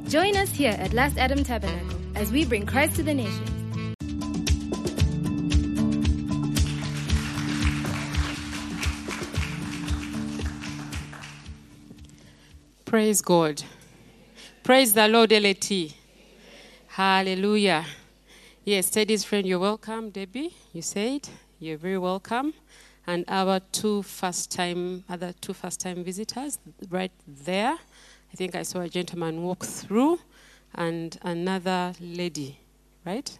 Join us here at Last Adam Tabernacle as we bring Christ to the nations. Praise God. Praise the Lord, LAT. Hallelujah. Yes, Teddy's friend, you're welcome. Debbie, you said you're very welcome. And our other two first-time visitors right there. I think I saw a gentleman walk through and another lady, right?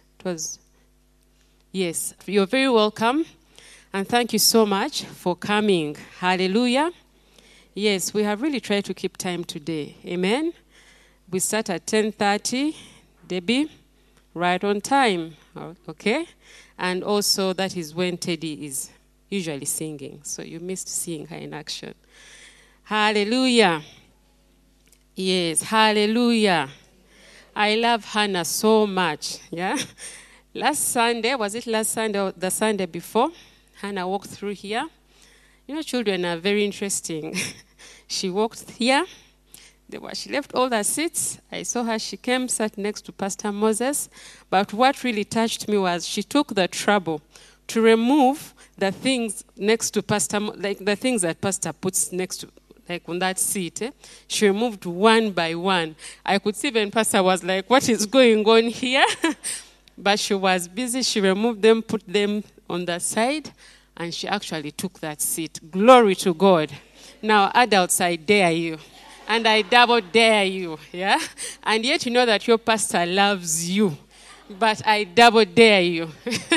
Yes, you're very welcome. And thank you so much for coming. Hallelujah. Yes, we have really tried to keep time today. Amen. We start at 10:30. Debbie, right on time. Okay. And also that is when Teddy is usually singing. So you missed seeing her in action. Hallelujah. Yes, hallelujah. I love Hannah so much. Yeah. Last Sunday, was it last Sunday or the Sunday before? Hannah walked through here. You know, children are very interesting. She walked here. She left all the seats. I saw her. She came, sat next to Pastor Moses. But what really touched me was she took the trouble to remove the things next to Pastor, like the things that Pastor puts next to, like on that seat. She removed one by one. I could see when Pastor was like, what is going on here? But she was busy. She removed them, put them on the side, and she actually took that seat. Glory to God. Now, adults, I dare you. And I double dare you, yeah? And yet you know that your pastor loves you. But I double dare you.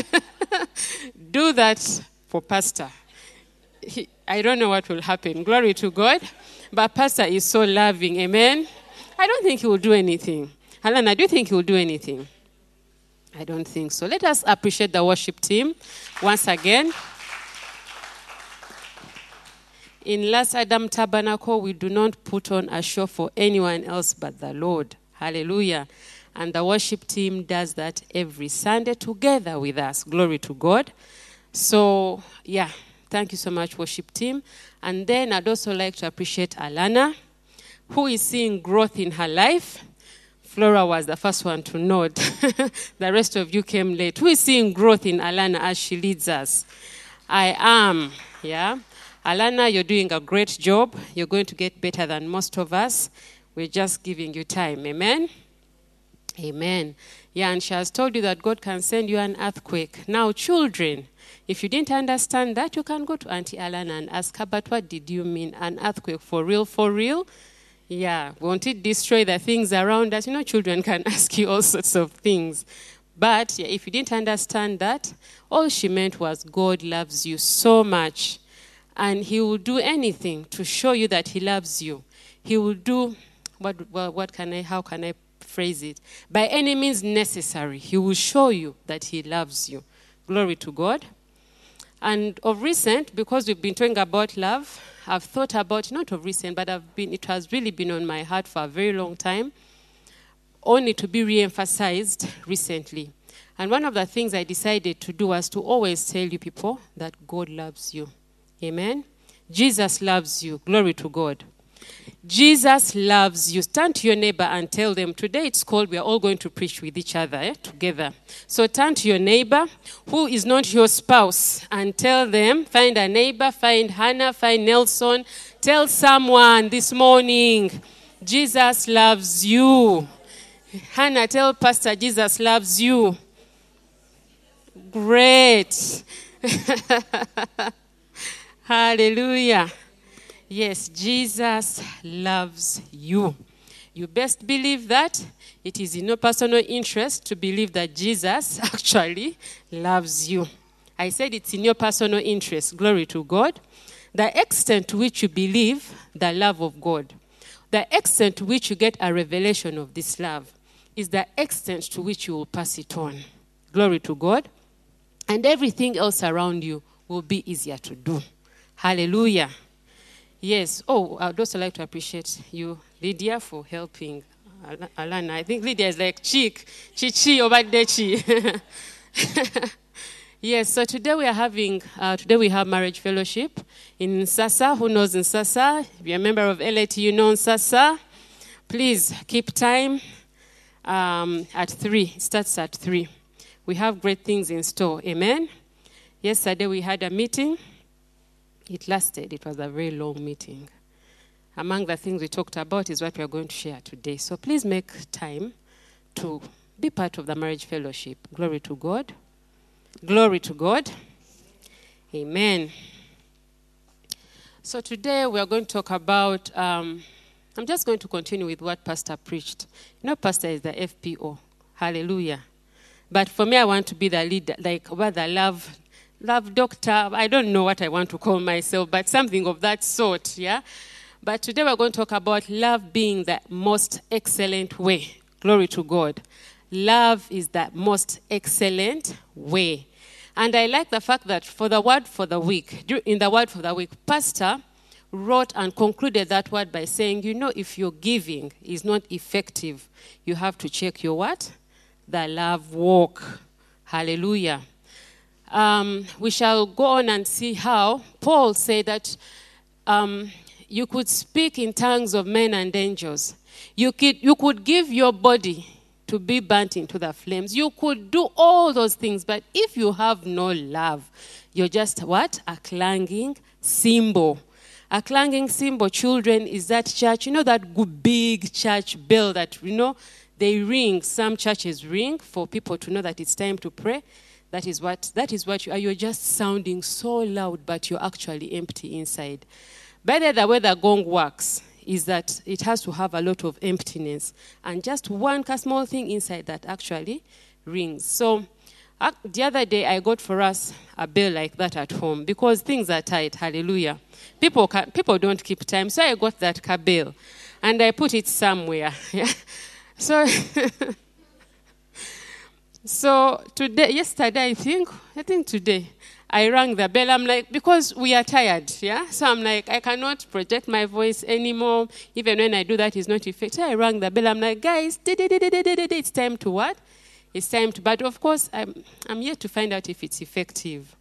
Do that for pastor. I don't know what will happen. Glory to God. But pastor is so loving, amen? I don't think he will do anything. Alana, do you think he will do anything? I don't think so. Let us appreciate the worship team once again. In Last Adam Tabernacle, we do not put on a show for anyone else but the Lord. Hallelujah. And the worship team does that every Sunday together with us. Glory to God. So, yeah, thank you so much, worship team. And then I'd also like to appreciate Alana, who is seeing growth in her life. Flora was the first one to nod. The rest of you came late. Who is seeing growth in Alana as she leads us? I am, yeah. Alana, you're doing a great job. You're going to get better than most of us. We're just giving you time. Amen? Amen. Yeah, and she has told you that God can send you an earthquake. Now, children, if you didn't understand that, you can go to Auntie Alana and ask her, but what did you mean? An earthquake for real, for real? Yeah, won't it destroy the things around us? You know, children can ask you all sorts of things. But yeah, if you didn't understand that, all she meant was God loves you so much. And he will do anything to show you that he loves you. He will do, how can I phrase it? By any means necessary, he will show you that he loves you. Glory to God. And of recent, because we've been talking about love, I've thought about, not of recent, but it has really been on my heart for a very long time, only to be re-emphasized recently. And one of the things I decided to do was to always tell you people that God loves you. Amen. Jesus loves you. Glory to God. Jesus loves you. Turn to your neighbor and tell them, today it's called, we are all going to preach with each other together. So turn to your neighbor who is not your spouse and tell them, find a neighbor, find Hannah, find Nelson. Tell someone this morning, Jesus loves you. Hannah, tell Pastor, Jesus loves you. Great. Hallelujah. Yes, Jesus loves you. You best believe that. It is in your personal interest to believe that Jesus actually loves you. I said it's in your personal interest. Glory to God. The extent to which you believe the love of God, the extent to which you get a revelation of this love, is the extent to which you will pass it on. Glory to God. And everything else around you will be easier to do. Hallelujah. Yes. Oh, I'd also like to appreciate you, Lydia, for helping Alana. I think Lydia is like Chichi Obadechi. Yes, so today we have marriage fellowship in Nsasa. Who knows Nsasa? If you're a member of LAT, you know Nsasa. Please keep time at 3. It starts at 3. We have great things in store. Amen? Yesterday we had a meeting. It lasted. It was a very long meeting. Among the things we talked about is what we are going to share today. So please make time to be part of the marriage fellowship. Glory to God. Glory to God. Amen. So today we are going to talk about, I'm just going to continue with what Pastor preached. You know, Pastor is the FPO. Hallelujah. But for me, I want to be the leader, like what the love doctor. I don't know what I want to call myself, but something of that sort, yeah? But today we're going to talk about love being the most excellent way. Glory to God. Love is the most excellent way. And I like the fact that in the word for the week, Pastor wrote and concluded that word by saying, you know, if your giving is not effective, you have to check your what? The love walk. Hallelujah. We shall go on and see how Paul said that you could speak in tongues of men and angels. You could give your body to be burnt into the flames. You could do all those things, but if you have no love, you're just what? A clanging cymbal. A clanging cymbal, children, is that church, you know, that big church bell that, you know, they ring. Some churches ring for people to know that it's time to pray. That is what you are. You're just sounding so loud, but you're actually empty inside. By the way the gong works is that it has to have a lot of emptiness and just one small thing inside that actually rings. So the other day I got for us a bell like that at home because things are tight. Hallelujah. People don't keep time. So I got that bell and I put it somewhere. So yesterday I think today, I rang the bell. I'm like, because we are tired, yeah? So I'm like, I cannot project my voice anymore. Even when I do that, it's not effective. So I rang the bell. I'm like, guys, it's time to what? It's time to, but of course, I'm yet to find out if it's effective.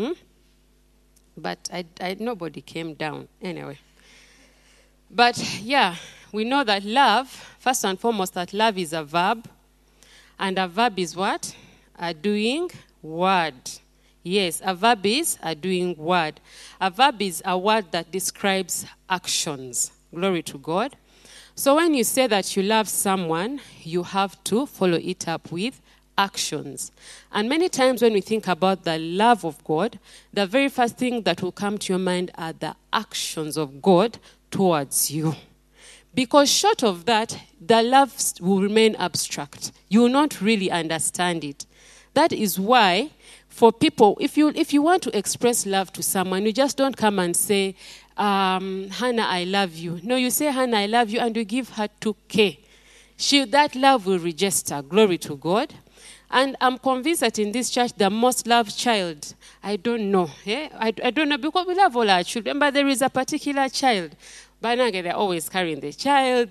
But nobody came down anyway. But yeah, we know that love, first and foremost, that love is a verb. And a verb is what? A doing word. Yes, a verb is a doing word. A verb is a word that describes actions. Glory to God. So when you say that you love someone, you have to follow it up with actions. And many times when we think about the love of God, the very first thing that will come to your mind are the actions of God towards you. Because short of that, the love will remain abstract. You will not really understand it. That is why, for people, if you want to express love to someone, you just don't come and say, Hannah, I love you. No, you say, Hannah, I love you, and you give her 2K. That love will register. Glory to God. And I'm convinced that in this church, the most loved child, I don't know. Yeah? I don't know, because we love all our children, but there is a particular child. By now, they're always carrying the child,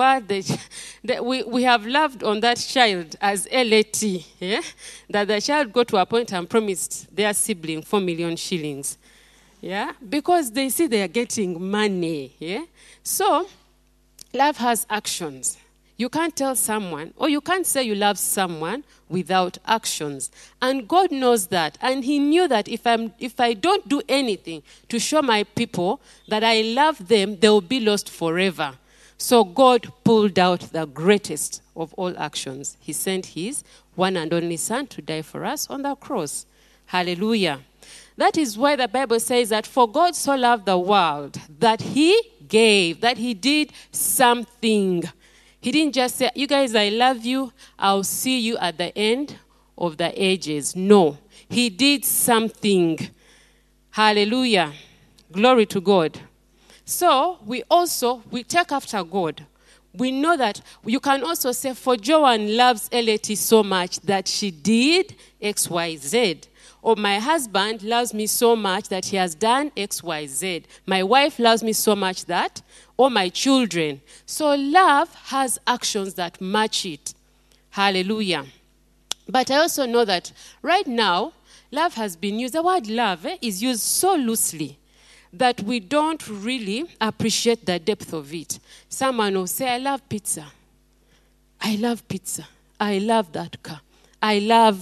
we have loved on that child as LAT, yeah? That the child got to a point and promised their sibling 4 million shillings, yeah? Because they see they are getting money, yeah? So, love has actions. You can't tell someone, or you can't say you love someone without actions. And God knows that. And he knew that if I don't do anything to show my people that I love them, they will be lost forever. So God pulled out the greatest of all actions. He sent his one and only Son to die for us on the cross. Hallelujah. That is why the Bible says that for God so loved the world that he gave, that he did something. He didn't just say, you guys, I love you. I'll see you at the end of the ages. No. He did something. Hallelujah. Glory to God. So, we take after God. We know that you can also say, for Joanne loves LAT so much that she did X, Y, Z. Or my husband loves me so much that he has done X, Y, Z. My wife loves me so much that, or my children. So love has actions that match it. Hallelujah. But I also know that right now, love has been used. The word love is used so loosely. that we don't really appreciate the depth of it. Someone will say, I love pizza. I love pizza. I love that car. I love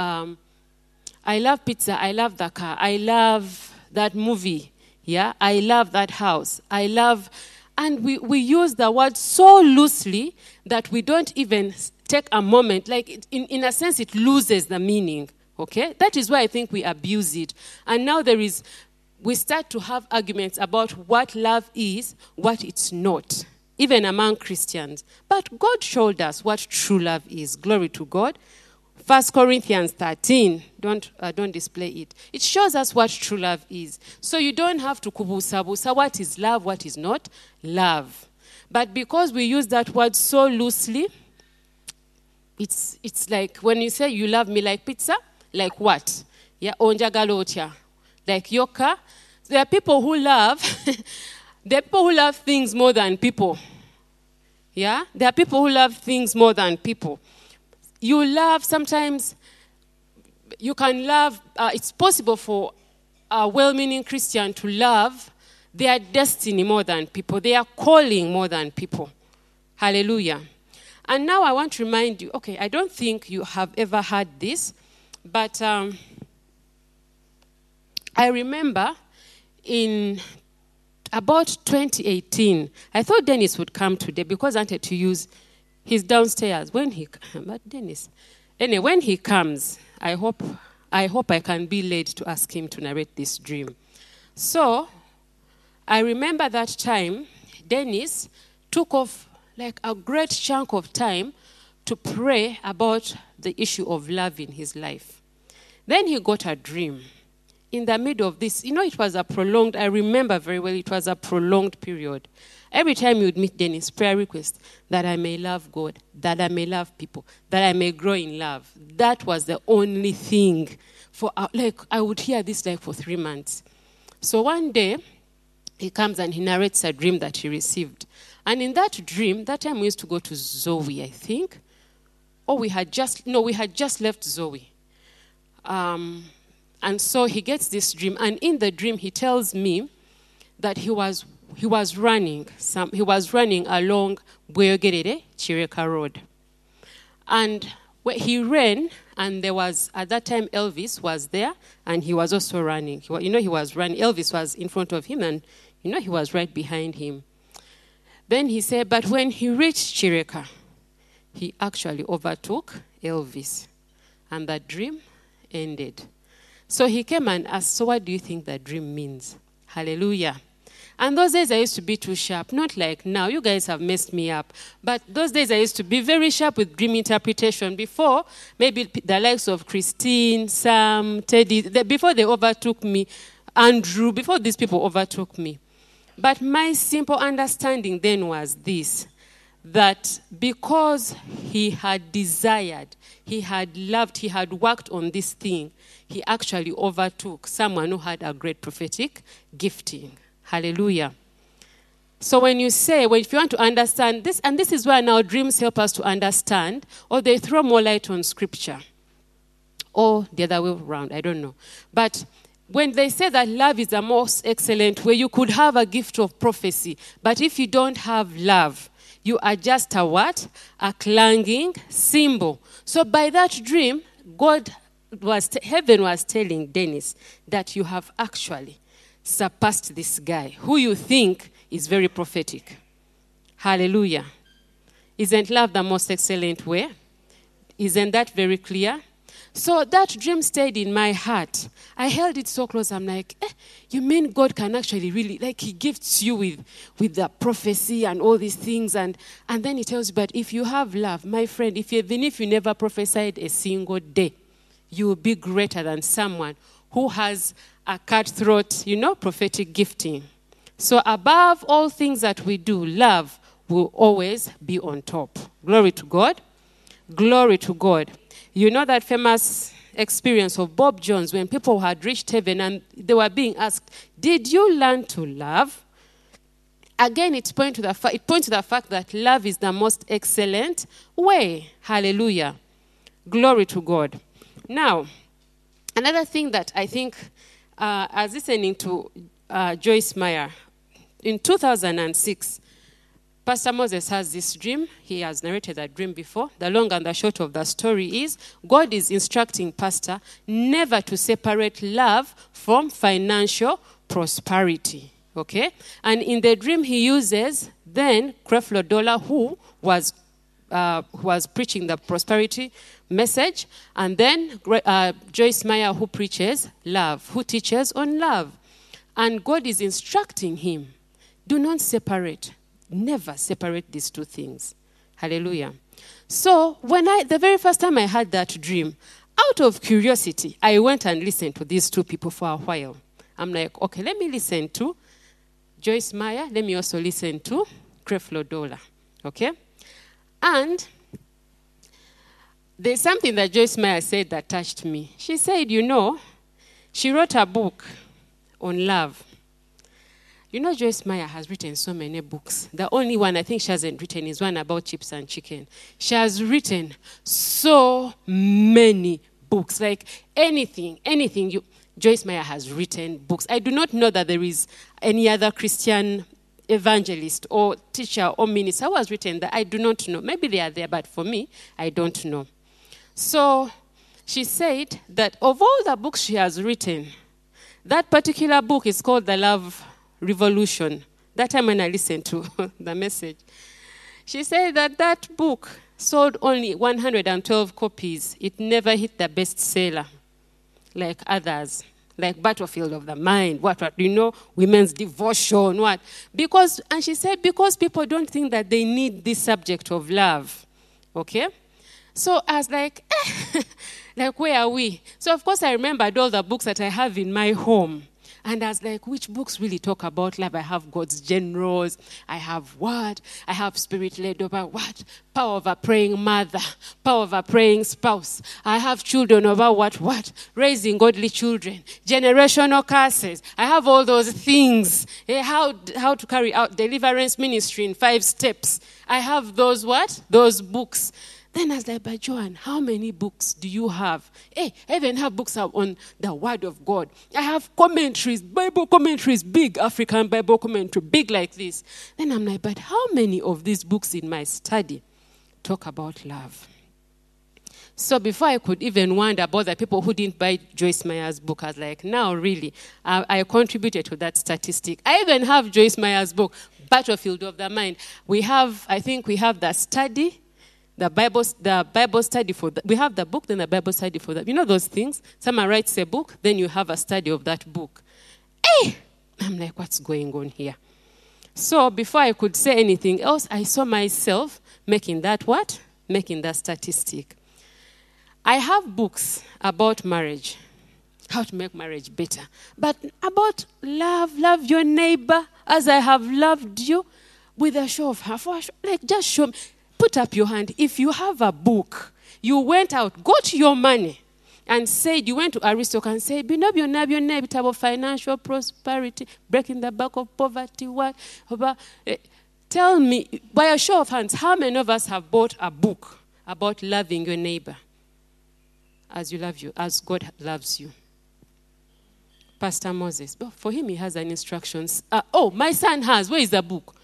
pizza. I love the car. I love that movie. Yeah, I love that house. And we use the word so loosely that we don't even take a moment. Like, in a sense, it loses the meaning. Okay? That is why I think we abuse it. And now we start to have arguments about what love is, what it's not, even among Christians. But God showed us what true love is. Glory to God. 1 Corinthians 13, don't display it. It shows us what true love is. So you don't have to kubusabusa what is love, what is not love. But because we use that word so loosely, it's like when you say you love me like pizza, like what? Yeah, onjagalotia. Like yoka. There are people who love things more than people. Yeah? There are people who love things more than people. You love, sometimes you can love, it's possible for a well-meaning Christian to love their destiny more than people, their calling more than people. Hallelujah. And now I want to remind you, okay, I don't think you have ever heard this, but I remember in about 2018, I thought Dennis would come today because I wanted to use his downstairs. When he comes, I hope I can be led to ask him to narrate this dream. So, I remember that time, Dennis took off like a great chunk of time to pray about the issue of love in his life. Then he got a dream. In the middle of this, it was I remember very well, it was a prolonged period. Every time you would meet Dennis, prayer request, that I may love God, that I may love people, that I may grow in love. That was the only thing. I would hear this for 3 months. So one day, he comes and he narrates a dream that he received. And in that dream, that time we used to go to Zoe, I think. Or we had just left Zoe. And so he gets this dream. And in the dream, he tells me that he was running along Bweyogerere, Chireka Road. And he ran, and there was, at that time, Elvis was there, and he was also running. He was running. Elvis was in front of him, and, he was right behind him. Then he said, but when he reached Chireka, he actually overtook Elvis, and the dream ended. So he came and asked, so what do you think the dream means? Hallelujah. And those days I used to be too sharp, not like now. You guys have messed me up. But those days I used to be very sharp with dream interpretation. Before, maybe the likes of Christine, Sam, Teddy, before they overtook me, Andrew, before these people overtook me. But my simple understanding then was this, that because he had desired, he had loved, he had worked on this thing, he actually overtook someone who had a great prophetic gifting. Hallelujah. So if you want to understand this, and this is where now dreams help us to understand, or they throw more light on scripture, or the other way around, I don't know. But when they say that love is the most excellent way, you could have a gift of prophecy, but if you don't have love, you are just a what? A clanging cymbal. So by that dream, heaven was telling Dennis that you have actually surpassed this guy who you think is very prophetic. Hallelujah. Isn't love the most excellent way? Isn't that very clear? So that dream stayed in my heart. I held it so close. I'm like, you mean God can actually really, he gifts you with the prophecy and all these things. And then he tells you, but if you have love, my friend, even if you never prophesied a single day, you will be greater than someone who has a cutthroat, prophetic gifting. So above all things that we do, love will always be on top. Glory to God. Glory to God. You know that famous experience of Bob Jones when people had reached heaven and they were being asked, did you learn to love? Again, it points to the fact that love is the most excellent way. Hallelujah. Glory to God. Now, another thing that I think, as listening to Joyce Meyer. In 2006, Pastor Moses has this dream. He has narrated that dream before. The long and the short of the story is God is instructing Pastor never to separate love from financial prosperity. Okay? And in the dream, he uses then Creflo Dollar, who was preaching the prosperity message, and then Joyce Meyer, who preaches love, who teaches on love. And God is instructing him, do not separate. Never separate these two things. Hallelujah. So the very first time I had that dream, out of curiosity, I went and listened to these two people for a while. I'm like, okay, let me listen to Joyce Meyer. Let me also listen to Creflo Dollar. Okay? And there's something that Joyce Meyer said that touched me. She said, she wrote a book on love. Joyce Meyer has written so many books. The only one I think she hasn't written is one about chips and chicken. She has written so many books. Like anything. Joyce Meyer has written books. I do not know that there is any other Christian evangelist or teacher or minister who has written that. I do not know. Maybe they are there, but for me, I don't know. So she said that of all the books she has written, that particular book is called The Love Revolution. That time when I listened to the message, she said that book sold only 112 copies. It never hit the bestseller like others, like Battlefield of the Mind, women's devotion, what? And she said, because people don't think that they need this subject of love. Okay? So I was like, like, where are we? So of course I remembered all the books that I have in my home. And I was like, which books really talk about love? I have God's Generals. I have what? I have Spirit-Led over what? Power of a Praying Mother. Power of a Praying Spouse. I have Children over what? Raising Godly Children. Generational Curses. I have all those things. How to carry out deliverance ministry in 5 steps. I have those what? Those books. Then I was like, but Joan, how many books do you have? Hey, I even have books on the Word of God. I have commentaries, Bible commentaries, big African Bible commentary, big like this. Then I'm like, but how many of these books in my study talk about love? So before I could even wonder about the people who didn't buy Joyce Meyer's book, I was like, now really, I contributed to that statistic. I even have Joyce Meyer's book, Battlefield of the Mind. I think we have the study, the Bible study for that. We have the book, then the Bible study for that. You know those things? Someone writes a book, then you have a study of that book. Hey! I'm like, what's going on here? So before I could say anything else, I saw myself making that what? Making that statistic. I have books about marriage, how to make marriage better. But about love your neighbor as I have loved you, with a show of hands. Like, just show me. Put up your hand. If you have a book, you went out, got your money, and said, you went to Aristotle and said, Binobio financial prosperity, breaking the back of poverty, what? Tell me, by a show of hands, how many of us have bought a book about loving your neighbor as God loves you? Pastor Moses, for him, he has an instructions. My son has. Where is the book?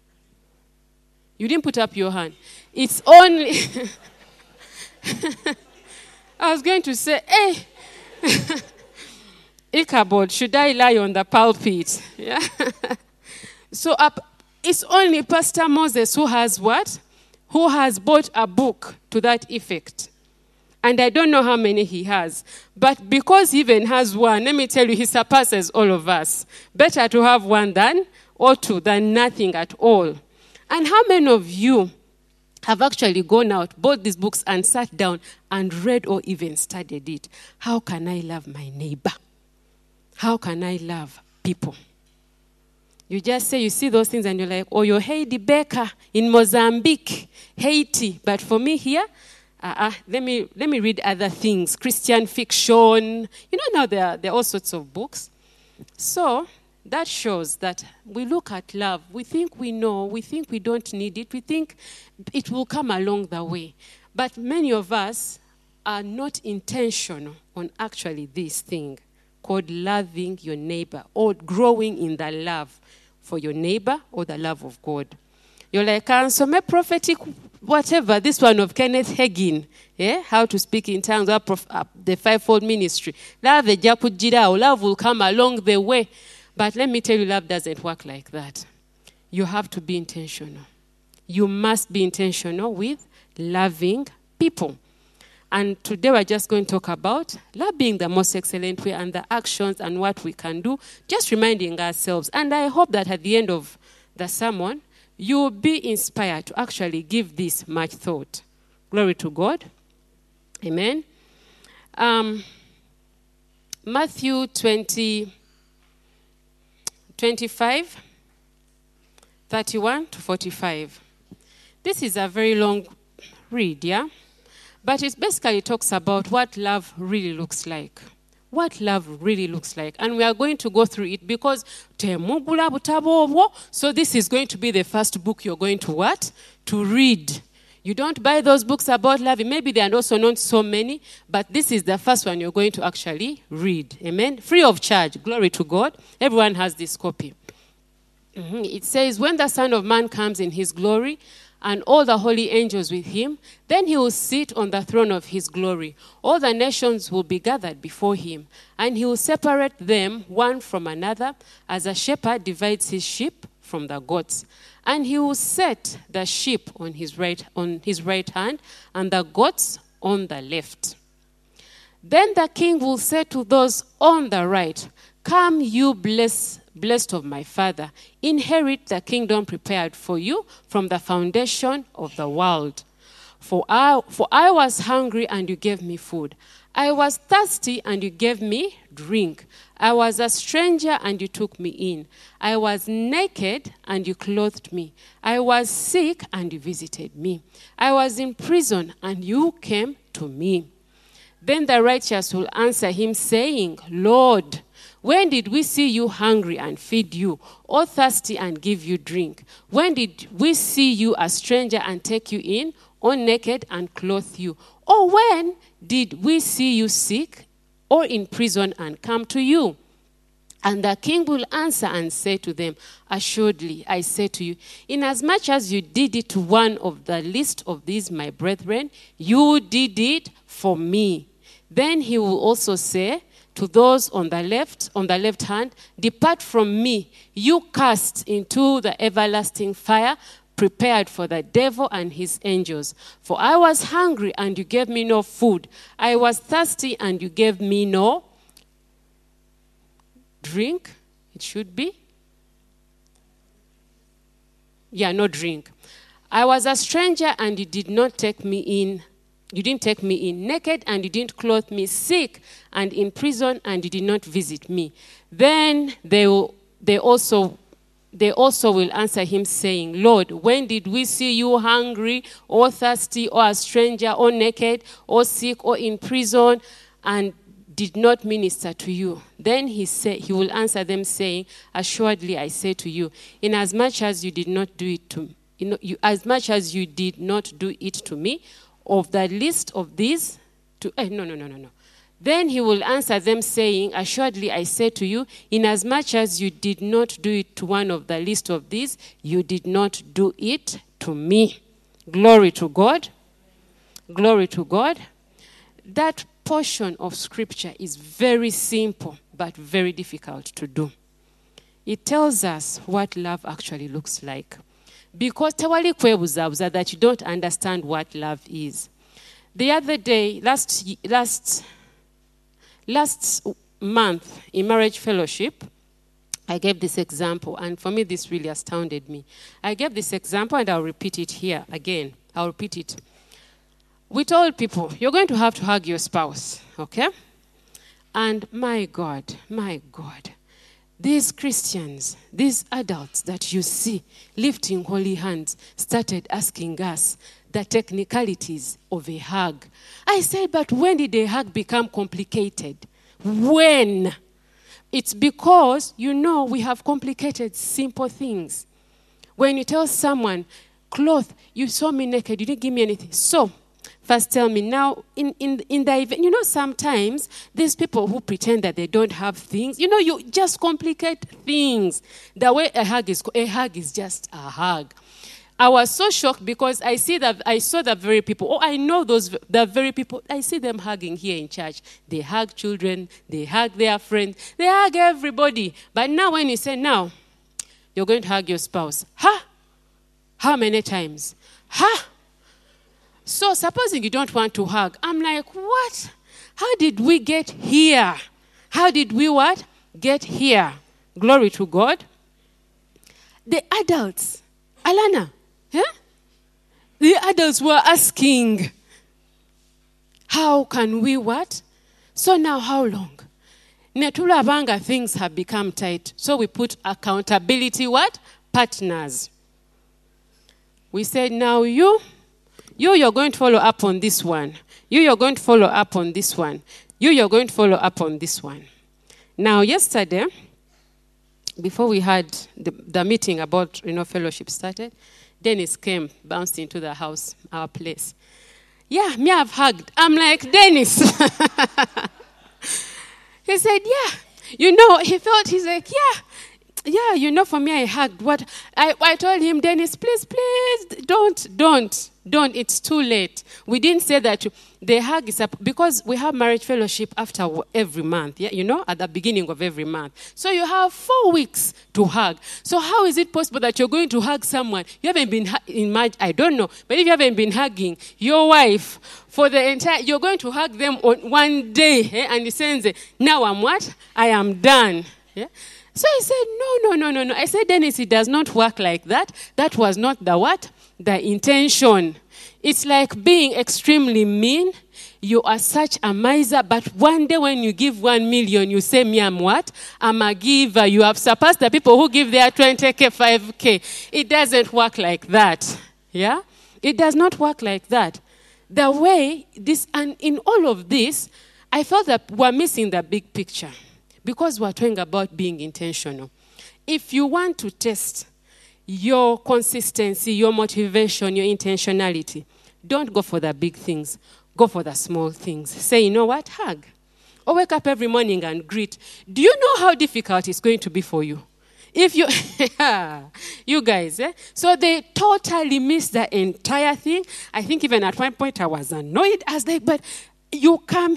You didn't put up your hand. It's only... I was going to say, hey, Ichabod, should I lie on the pulpit? Yeah. So it's only Pastor Moses who has what? Who has bought a book to that effect. And I don't know how many he has. But because he even has one, let me tell you, he surpasses all of us. Better to have one or two than nothing at all. And how many of you have actually gone out, bought these books, and sat down and read or even studied it? How can I love my neighbor? How can I love people? You just say, you see those things and you're like, oh, you're Heidi Baker in Mozambique, Haiti. But for me here, let me read other things, Christian fiction. You know, now there are all sorts of books. So that shows that we look at love, we think we know, we think we don't need it, we think it will come along the way. But many of us are not intentional on actually this thing called loving your neighbor or growing in the love for your neighbor or the love of God. You're like, nsome prophetic whatever, this one of Kenneth Hagin, how to speak in tongues, the fivefold ministry. Love will come along the way. But let me tell you, love doesn't work like that. You have to be intentional. You must be intentional with loving people. And today we're just going to talk about love being the most excellent way and the actions and what we can do, just reminding ourselves. And I hope that at the end of the sermon, you will be inspired to actually give this much thought. Glory to God. Amen. Matthew 25, 31 to 45. This is a very long read, yeah? But it basically talks about what love really looks like. What love really looks like. And we are going to go through it because so this is going to be the first book you're going to what? To read. You don't buy those books about love. Maybe there are also not so many, but this is the first one you're going to actually read. Amen? Free of charge. Glory to God. Everyone has this copy. It says, when the Son of Man comes in his glory, and all the holy angels with him, then he will sit on the throne of his glory. All the nations will be gathered before him, and he will separate them one from another, as a shepherd divides his sheep from the goats. And he will set the sheep on his right hand, and the goats on the left. Then the king will say to those on the right, "Come, you blessed of my Father, inherit the kingdom prepared for you from the foundation of the world. For I was hungry, and you gave me food. I was thirsty, and you gave me drink. I was a stranger, and you took me in. I was naked, and you clothed me. I was sick, and you visited me. I was in prison, and you came to me." Then the righteous will answer him, saying, "Lord, when did we see you hungry and feed you, or thirsty and give you drink? When did we see you a stranger and take you in, or naked and clothe you? Or when did we see you sick or in prison and come to you?" And the king will answer and say to them, "Assuredly, I say to you, inasmuch as you did it to one of the least of these my brethren, you did it for me." Then he will also say to those on the left hand, "Depart from me, you cast into the everlasting fire, prepared for the devil and his angels. For I was hungry, and you gave me no food. I was thirsty, and you gave me no drink." It should be. No drink. "I was a stranger, and you did not take me in. You didn't take me in. Naked, and you didn't clothe me. Sick, and in prison, and you did not visit me." Then they also will answer him, saying, "Lord, when did we see you hungry, or thirsty, or a stranger, or naked, or sick, or in prison, and did not minister to you?" Then he will answer them, saying, "Assuredly, I say to you, inasmuch as you did not do it to me, of the least of these, Then he will answer them, saying, "Assuredly, I say to you, inasmuch as you did not do it to one of the least of these, you did not do it to me." Glory to God. Glory to God. That portion of scripture is very simple, but very difficult to do. It tells us what love actually looks like. Because tewali kwebuzabuza that you don't understand what love is. The other day, last month in marriage fellowship, I gave this example, and for me this really astounded me. I gave this example, and I'll repeat it here again. I'll repeat it. We told people, you're going to have to hug your spouse, okay? And my God, these Christians, these adults that you see lifting holy hands, started asking us the technicalities of a hug. I said, but when did a hug become complicated? When? It's because, we have complicated simple things. When you tell someone, "Cloth, you saw me naked, you didn't give me anything. So, first tell me now, in the event, you know, sometimes there's people who pretend that they don't have things. You know, you just complicate things. The way a hug is just a hug. I was so shocked because I saw the very people. I know the very people. I see them hugging here in church. They hug children. They hug their friends. They hug everybody. But now when you say, now, you're going to hug your spouse. How many times? So supposing you don't want to hug, I'm like, what? How did we get here? How did we what? Get here. Glory to God. The adults, Alana, the adults were asking, how can we what? So now how long? Netulabanga, things have become tight. So we put accountability what? Partners. We said, now you're going to follow up on this one. You're going to follow up on this one. You're going to follow up on this one. Now, yesterday, before we had the meeting about, fellowship started, Dennis came, bounced into the house, our place. Yeah, me I've hugged. I'm like, Dennis. He said, yeah. He's like, yeah, for me I hugged. What I told him, Dennis, please, don't. It's too late. We didn't say that the hug is up because we have marriage fellowship after every month, at the beginning of every month. So you have 4 weeks to hug. So how is it possible that you're going to hug someone? You haven't been in marriage, I don't know. But if you haven't been hugging your wife for the entire, you're going to hug them on one day, and he says, now I'm what? I am done. Yeah? So I said, no. I said, Dennis, it does not work like that. That was not the what? The intention. It's like being extremely mean. You are such a miser, but one day when you give 1 million, you say, me, I'm what? I'm a giver. You have surpassed the people who give their 20K, 5K. It doesn't work like that. Yeah? It does not work like that. The way this, and in all of this, I felt that we're missing the big picture. Because we're talking about being intentional. If you want to test your consistency, your motivation, your intentionality, don't go for the big things. Go for the small things. Say, you know what? Hug. Or wake up every morning and greet. Do you know how difficult it's going to be for you? If you, you guys, So they totally missed the entire thing. I think even at one point I was annoyed. I was like, but you come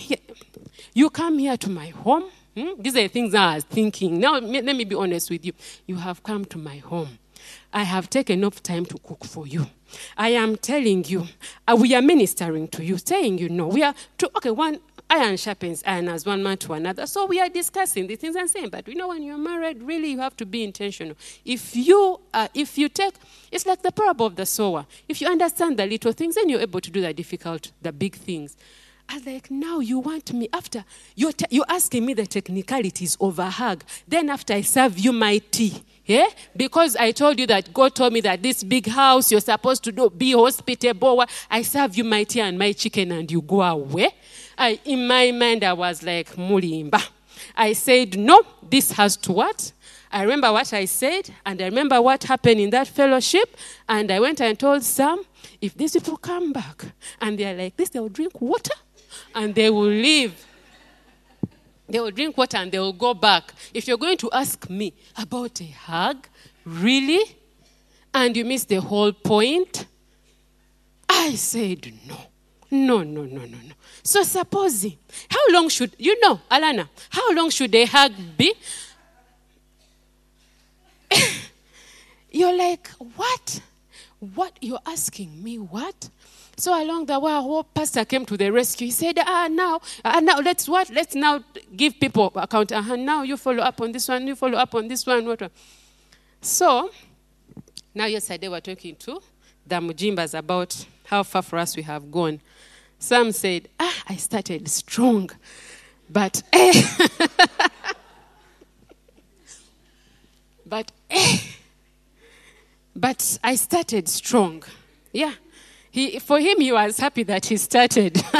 here to my home. These are the things I was thinking. Now, let me be honest with you. You have come to my home. I have taken enough time to cook for you. I am telling you, we are ministering to you, saying, we are, one iron sharpens iron as one man to another. So we are discussing these things and saying, but when you're married, really you have to be intentional. If you take, it's like the parable of the sower. If you understand the little things, then you're able to do the big things. I was like, now you want me, after you're asking me the technicalities of a hug, then after I serve you my tea, because I told you that God told me that this big house, you're supposed to be hospitable. I serve you my tea and my chicken and you go away. In my mind, I was like, Mulimba. I said, no, this has to what? I remember what I said, and I remember what happened in that fellowship, and I went and told Sam, if these people come back and they're like this, they'll drink water. And they will leave. They will drink water and they will go back. If you're going to ask me about a hug, really? And you miss the whole point? I said no. So supposing, how long should, Alana, how long should a hug be? You're like, what? What? You're asking me what? So along the way, our pastor came to the rescue. He said, now let's what? Let's now give people account. Now you follow up on this one, you follow up on this one. What? So, now yesterday we're talking to the Mujimbas about how far for us we have gone. Some said, I started strong, but but I started strong. Yeah. For him, he was happy that he started. Then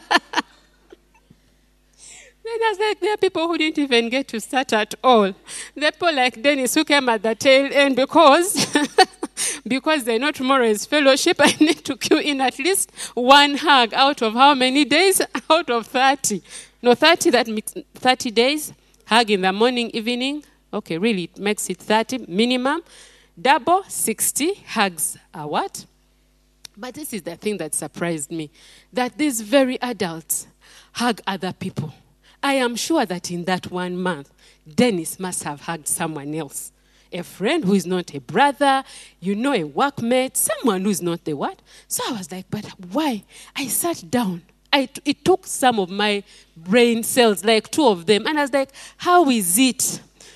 I was like, there are people who didn't even get to start at all. There are people like Dennis who came at the tail end because because I know tomorrow is fellowship, I need to queue in at least one hug out of how many days? Out of 30. No, 30, that makes 30 days. Hug in the morning, evening. Okay, really, it makes it 30 minimum. Double, 60 hugs are what? But this is the thing that surprised me, that these very adults hug other people. I am sure that in that 1 month, Dennis must have hugged someone else. A friend who is not a brother, a workmate, someone who is not the what? So I was like, but why? I sat down. It took some of my brain cells, like 2 of them, and I was like, how is it?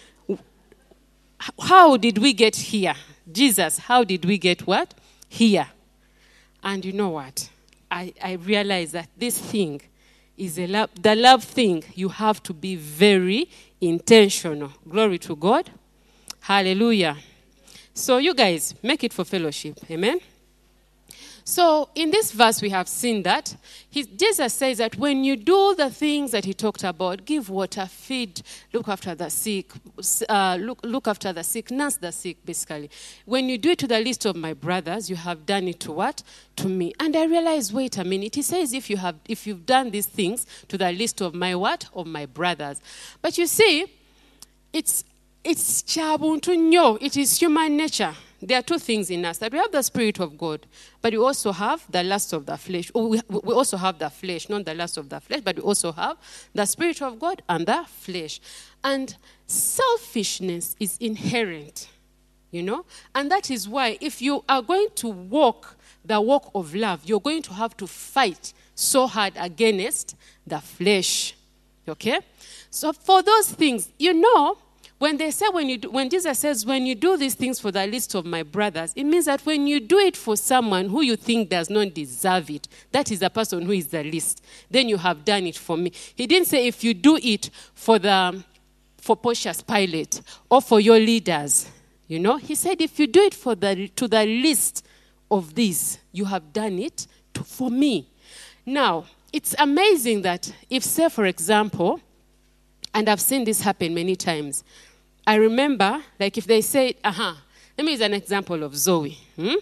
How did we get here? Jesus, how did we get what? Here. And you know what? I realized that this thing is the love thing. You have to be very intentional. Glory to God. Hallelujah. So you guys, make it for fellowship. Amen. So in this verse, we have seen that Jesus says that when you do the things that he talked about, give water, feed, look after the sick, look after the sick, nurse the sick, basically. When you do it to the least of my brothers, you have done it to what? To me. And I realized, wait a minute, he says if you've done these things to the least of my what? Of my brothers. But you see, it's chabuntu nyo. It is human nature. There are 2 things in us, that we have the Spirit of God, but we also have the lust of the flesh. We also have the flesh, not the lust of the flesh, but we also have the Spirit of God and the flesh. And selfishness is inherent, and that is why if you are going to walk the walk of love, you're going to have to fight so hard against the flesh. Okay? So for those things, when they say when Jesus says, when you do these things for the least of my brothers, it means that when you do it for someone who you think does not deserve it, that is the person who is the least, then you have done it for me. He didn't say if you do it for Pontius Pilate or for your leaders, He said if you do it to the least of these, you have done it for me. Now, it's amazing that if, say, for example, and I've seen this happen many times. I remember, like if they say, let me use an example of Zoe.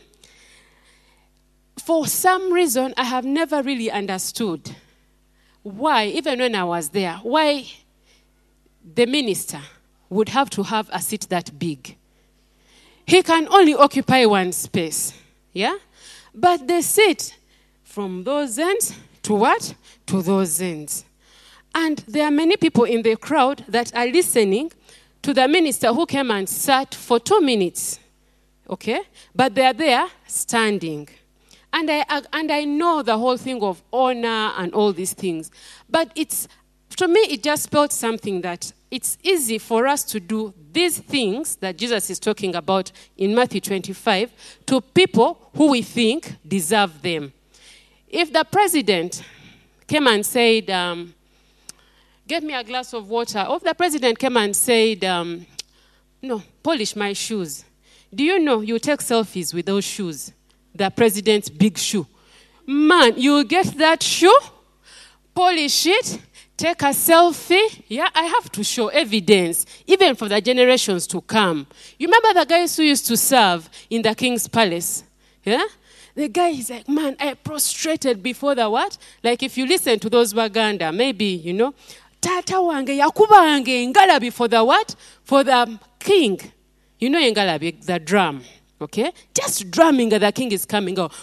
For some reason, I have never really understood why, even when I was there, why the minister would have to have a seat that big. He can only occupy one space, yeah? But they sit from those ends to what? To those ends. And there are many people in the crowd that are listening to the minister who came and sat for 2 minutes. Okay? But they are there standing. And I know the whole thing of honor and all these things. But to me, it just spelled something that it's easy for us to do these things that Jesus is talking about in Matthew 25 to people who we think deserve them. If the president came and said, get me a glass of water. Or if the president came and said, polish my shoes. Do you know you take selfies with those shoes? The president's big shoe. Man, you get that shoe, polish it, take a selfie. Yeah, I have to show evidence, even for the generations to come. You remember the guys who used to serve in the king's palace? Yeah? The guy is like, man, I prostrated before the what? Like if you listen to those Waganda, maybe, Tata wange yakuba wange ngalabi for the what? For the king. Ngalabi, the drum. Okay? Just drumming, the king is coming out.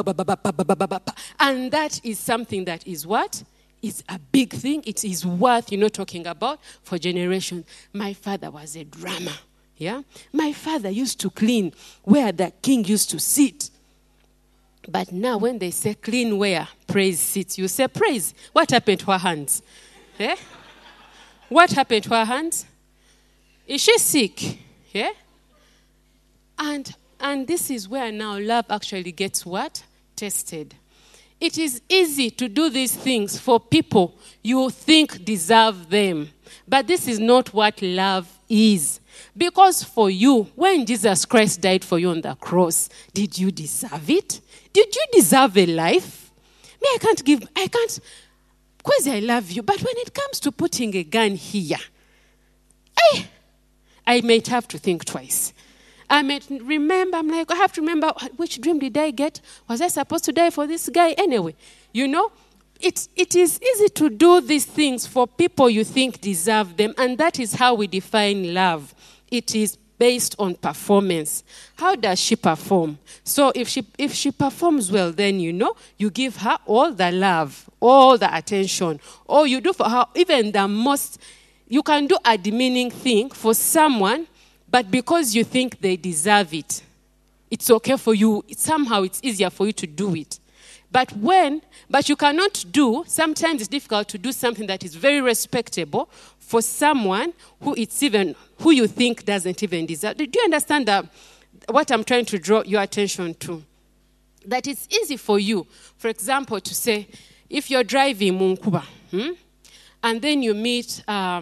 And that is something that is what? It's a big thing. It is worth, talking about for generations. My father was a drummer. Yeah? My father used to clean where the king used to sit. But now when they say clean where praise sits, you say praise. What happened to her hands? Yeah? What happened to her hands? Is she sick? Yeah? And this is where now love actually gets what? Tested. It is easy to do these things for people you think deserve them. But this is not what love is. Because for you, when Jesus Christ died for you on the cross, did you deserve it? Did you deserve a life? I can't, because I love you. But when it comes to putting a gun here, I might have to think twice. I may remember, I'm like, I have to remember, which dream did I get? Was I supposed to die for this guy anyway? You know, it is easy to do these things for people you think deserve them, and that is how we define love. It is based on performance. How does she perform? So if she performs well, then you give her all the love, all the attention, or you do for her even the most. You can do a demeaning thing for someone, but because you think they deserve it, it's okay for you. Somehow it's easier for you to do it. But you cannot sometimes it's difficult to do something that is very respectable for someone who you think doesn't even deserve. Do you understand what I'm trying to draw your attention to? That it's easy for you, for example, to say, if you're driving Munkuba, and then you meet, let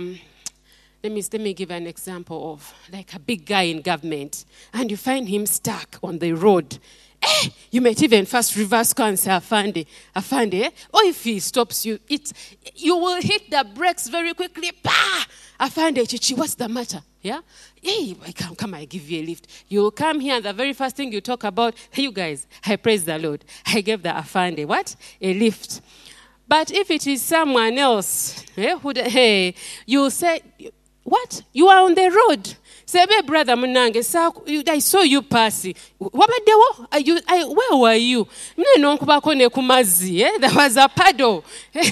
me give an example of like a big guy in government, and you find him stuck on the road. You might even first reverse car and say, Afande, or if he stops you, you will hit the brakes very quickly. Bah! Afande, Chichi, what's the matter? Yeah? Hey, come, I give you a lift. You come here and the very first thing you talk about, hey, you guys, I praise the Lord. I gave the Afande, what? A lift. But if it is someone else, you'll say, what? You are on the road. Say, brother Munange, I saw you passing. Where were you? There was a paddle.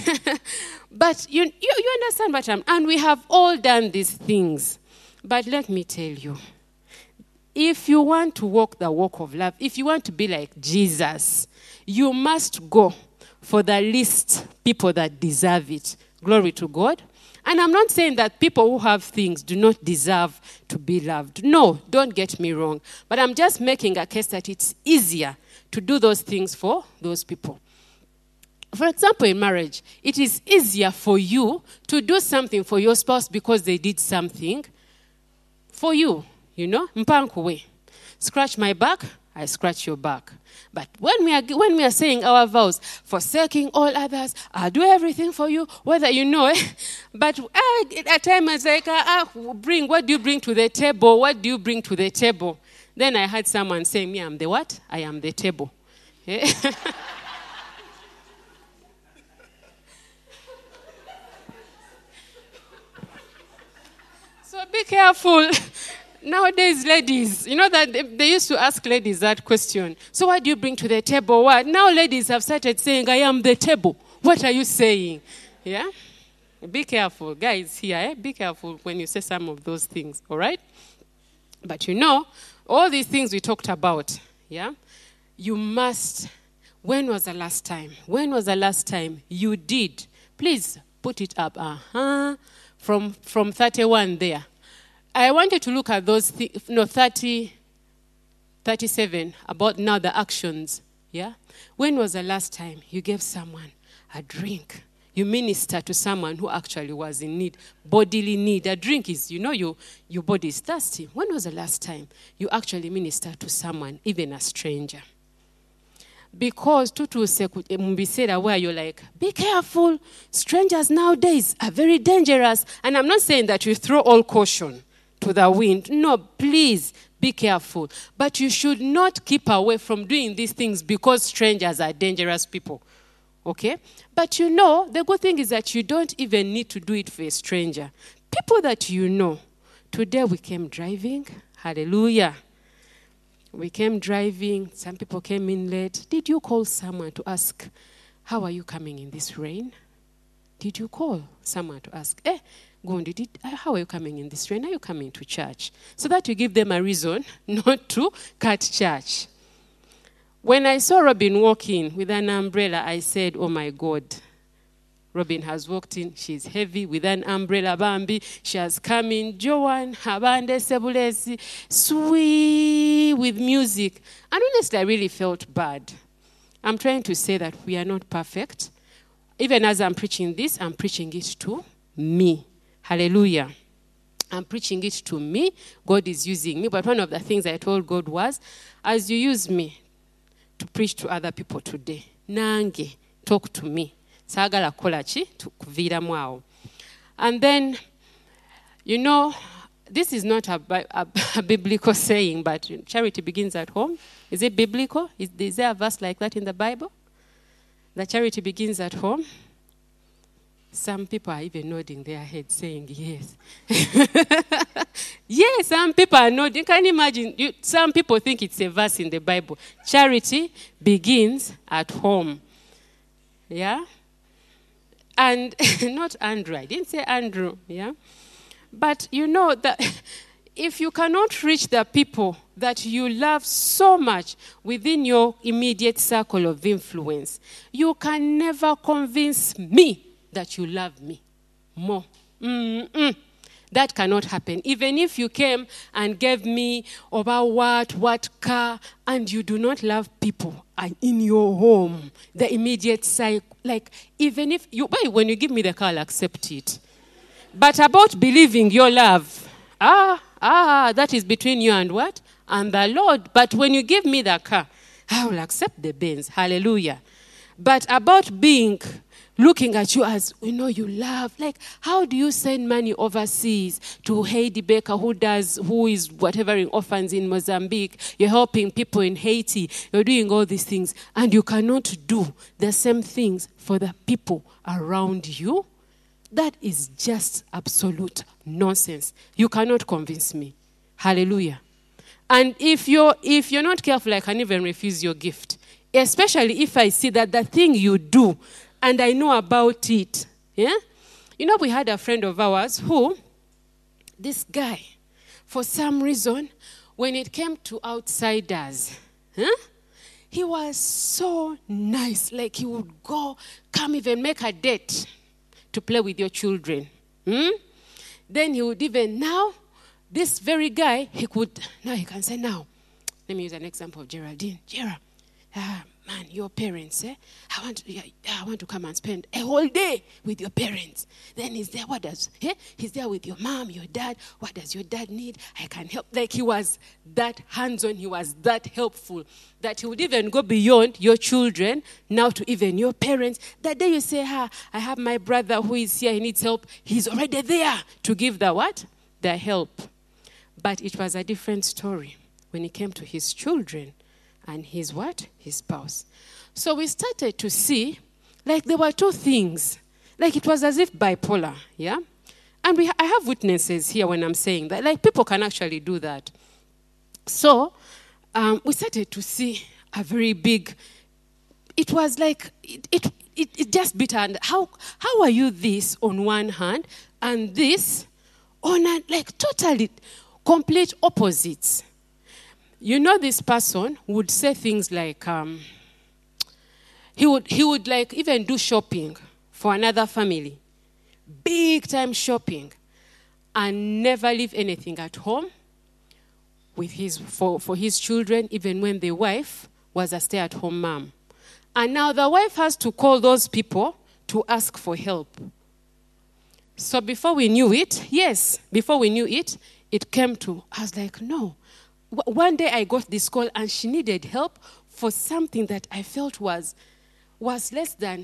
But you understand what and we have all done these things. But let me tell you, if you want to walk the walk of love, if you want to be like Jesus, you must go for the least people that deserve it. Glory to God. And I'm not saying that people who have things do not deserve to be loved. No, don't get me wrong. But I'm just making a case that it's easier to do those things for those people. For example, in marriage, it is easier for you to do something for your spouse because they did something for you. Mpankuwe. Scratch my back, I scratch your back. But when we are saying our vows, forsaking all others, I'll do everything for you, whether you know it. But at times it's like, what do you bring to the table? What do you bring to the table? Then I heard someone saying, me, I'm the what? I am the table. So be careful. Nowadays, ladies, that they used to ask ladies that question. So what do you bring to the table? What? Now ladies have started saying, I am the table. What are you saying? Yeah? Be careful. Guys here, be careful when you say some of those things, all right? But all these things we talked about, yeah? You must, when was the last time? When was the last time you did? Please put it up. From 31 there. I want you to look at those 37 about now the actions. Yeah? When was the last time you gave someone a drink? You minister to someone who actually was in need, bodily need. A drink is, your body is thirsty. When was the last time you actually ministered to someone, even a stranger? Because where you're like, be careful. Strangers nowadays are very dangerous. And I'm not saying that you throw all caution to the wind. No, please be careful. But you should not keep away from doing these things because strangers are dangerous people. Okay? But the good thing is that you don't even need to do it for a stranger. People that Today we came driving. Hallelujah. We came driving. Some people came in late. Did you call someone to ask, how are you coming in this rain? Did you call someone to ask, Gondi, how are you coming in this rain? Are you coming to church? So that you give them a reason not to cut church. When I saw Robin walk in with an umbrella, I said, oh my God. Robin has walked in. She's heavy with an umbrella. Bambi. She has come in. Joan, Habande, Sebulesi, sweet with music. And honestly, I really felt bad. I'm trying to say that we are not perfect. Even as I'm preaching this, I'm preaching it to me. Hallelujah. I'm preaching it to me. God is using me. But one of the things I told God was, as you use me to preach to other people today, nange, talk to me. And then, this is not a biblical saying, but charity begins at home. Is it biblical? Is there a verse like that in the Bible? That charity begins at home? Some people are even nodding their heads saying yes. Yes, some people are nodding. Can you imagine? Some people think it's a verse in the Bible. Charity begins at home. Yeah? And not Andrew. I didn't say Andrew. Yeah? But you know that if you cannot reach the people that you love so much within your immediate circle of influence, you can never convince me that you love me more. That cannot happen. Even if you came and gave me about what car, and you do not love people and in your home, the immediate cycle, like even if you, when you give me the car, I'll accept it. But about believing your love, that is between you and what? And the Lord. But when you give me the car, I will accept the Benz. Hallelujah. But about looking at you as, you love. Like, how do you send money overseas to Heidi Baker, who is whatever in orphans in Mozambique? You're helping people in Haiti. You're doing all these things. And you cannot do the same things for the people around you? That is just absolute nonsense. You cannot convince me. Hallelujah. And if you're not careful, I can even refuse your gift. Especially if I see that the thing you do, and I know about it. Yeah? We had a friend of ours who, this guy, for some reason, when it came to outsiders, he was so nice. Like he would come even make a date to play with your children. Then he would even, this very guy, he can say, let me use an example of Geraldine. Gerald, man, your parents, I want to come and spend a whole day with your parents. Then he's there, he's there with your mom, your dad. What does your dad need? I can help. Like he was that hands-on, he was that helpful, that he would even go beyond your children, now to even your parents. That day you say, I have my brother who is here, he needs help. He's already there to give the help. But it was a different story when it came to his children and his spouse. So we started to see, like there were two things. Like it was as if bipolar, yeah? And I have witnesses here when I'm saying that. Like people can actually do that. So we started to see a very big, it was like, it just bit under. How are you this on one hand and this on like totally complete opposites? This person would say things like, he would like even do shopping for another family, big time shopping, and never leave anything at home with for his children, even when the wife was a stay-at-home mom. And now the wife has to call those people to ask for help. So before we knew it, it came to, I was like, no. One day I got this call and she needed help for something that I felt was less than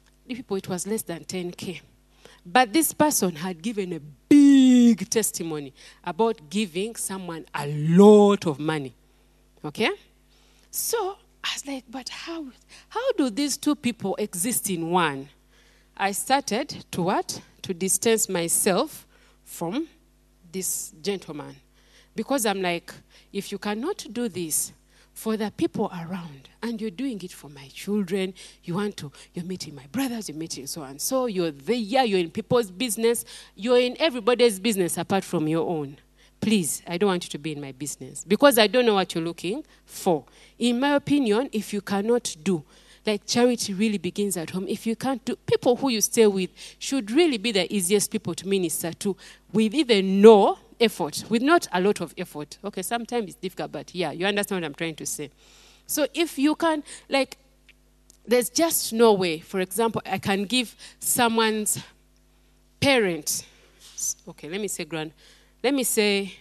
10K. But this person had given a big testimony about giving someone a lot of money. Okay? So I was like, but how do these two people exist in one? I started to distance myself from this gentleman. Because I'm like, if you cannot do this for the people around, and you're doing it for my children, you're meeting my brothers, you're meeting so and so, you're there, you're in people's business, you're in everybody's business apart from your own. Please, I don't want you to be in my business because I don't know what you're looking for. In my opinion, if you cannot do, like charity really begins at home. If you can't do, people who you stay with should really be the easiest people to minister to with even no effort, with not a lot of effort. Okay, sometimes it's difficult, but yeah, you understand what I'm trying to say. So if you can, like, there's just no way. For example, I can give someone's parent, okay, let me say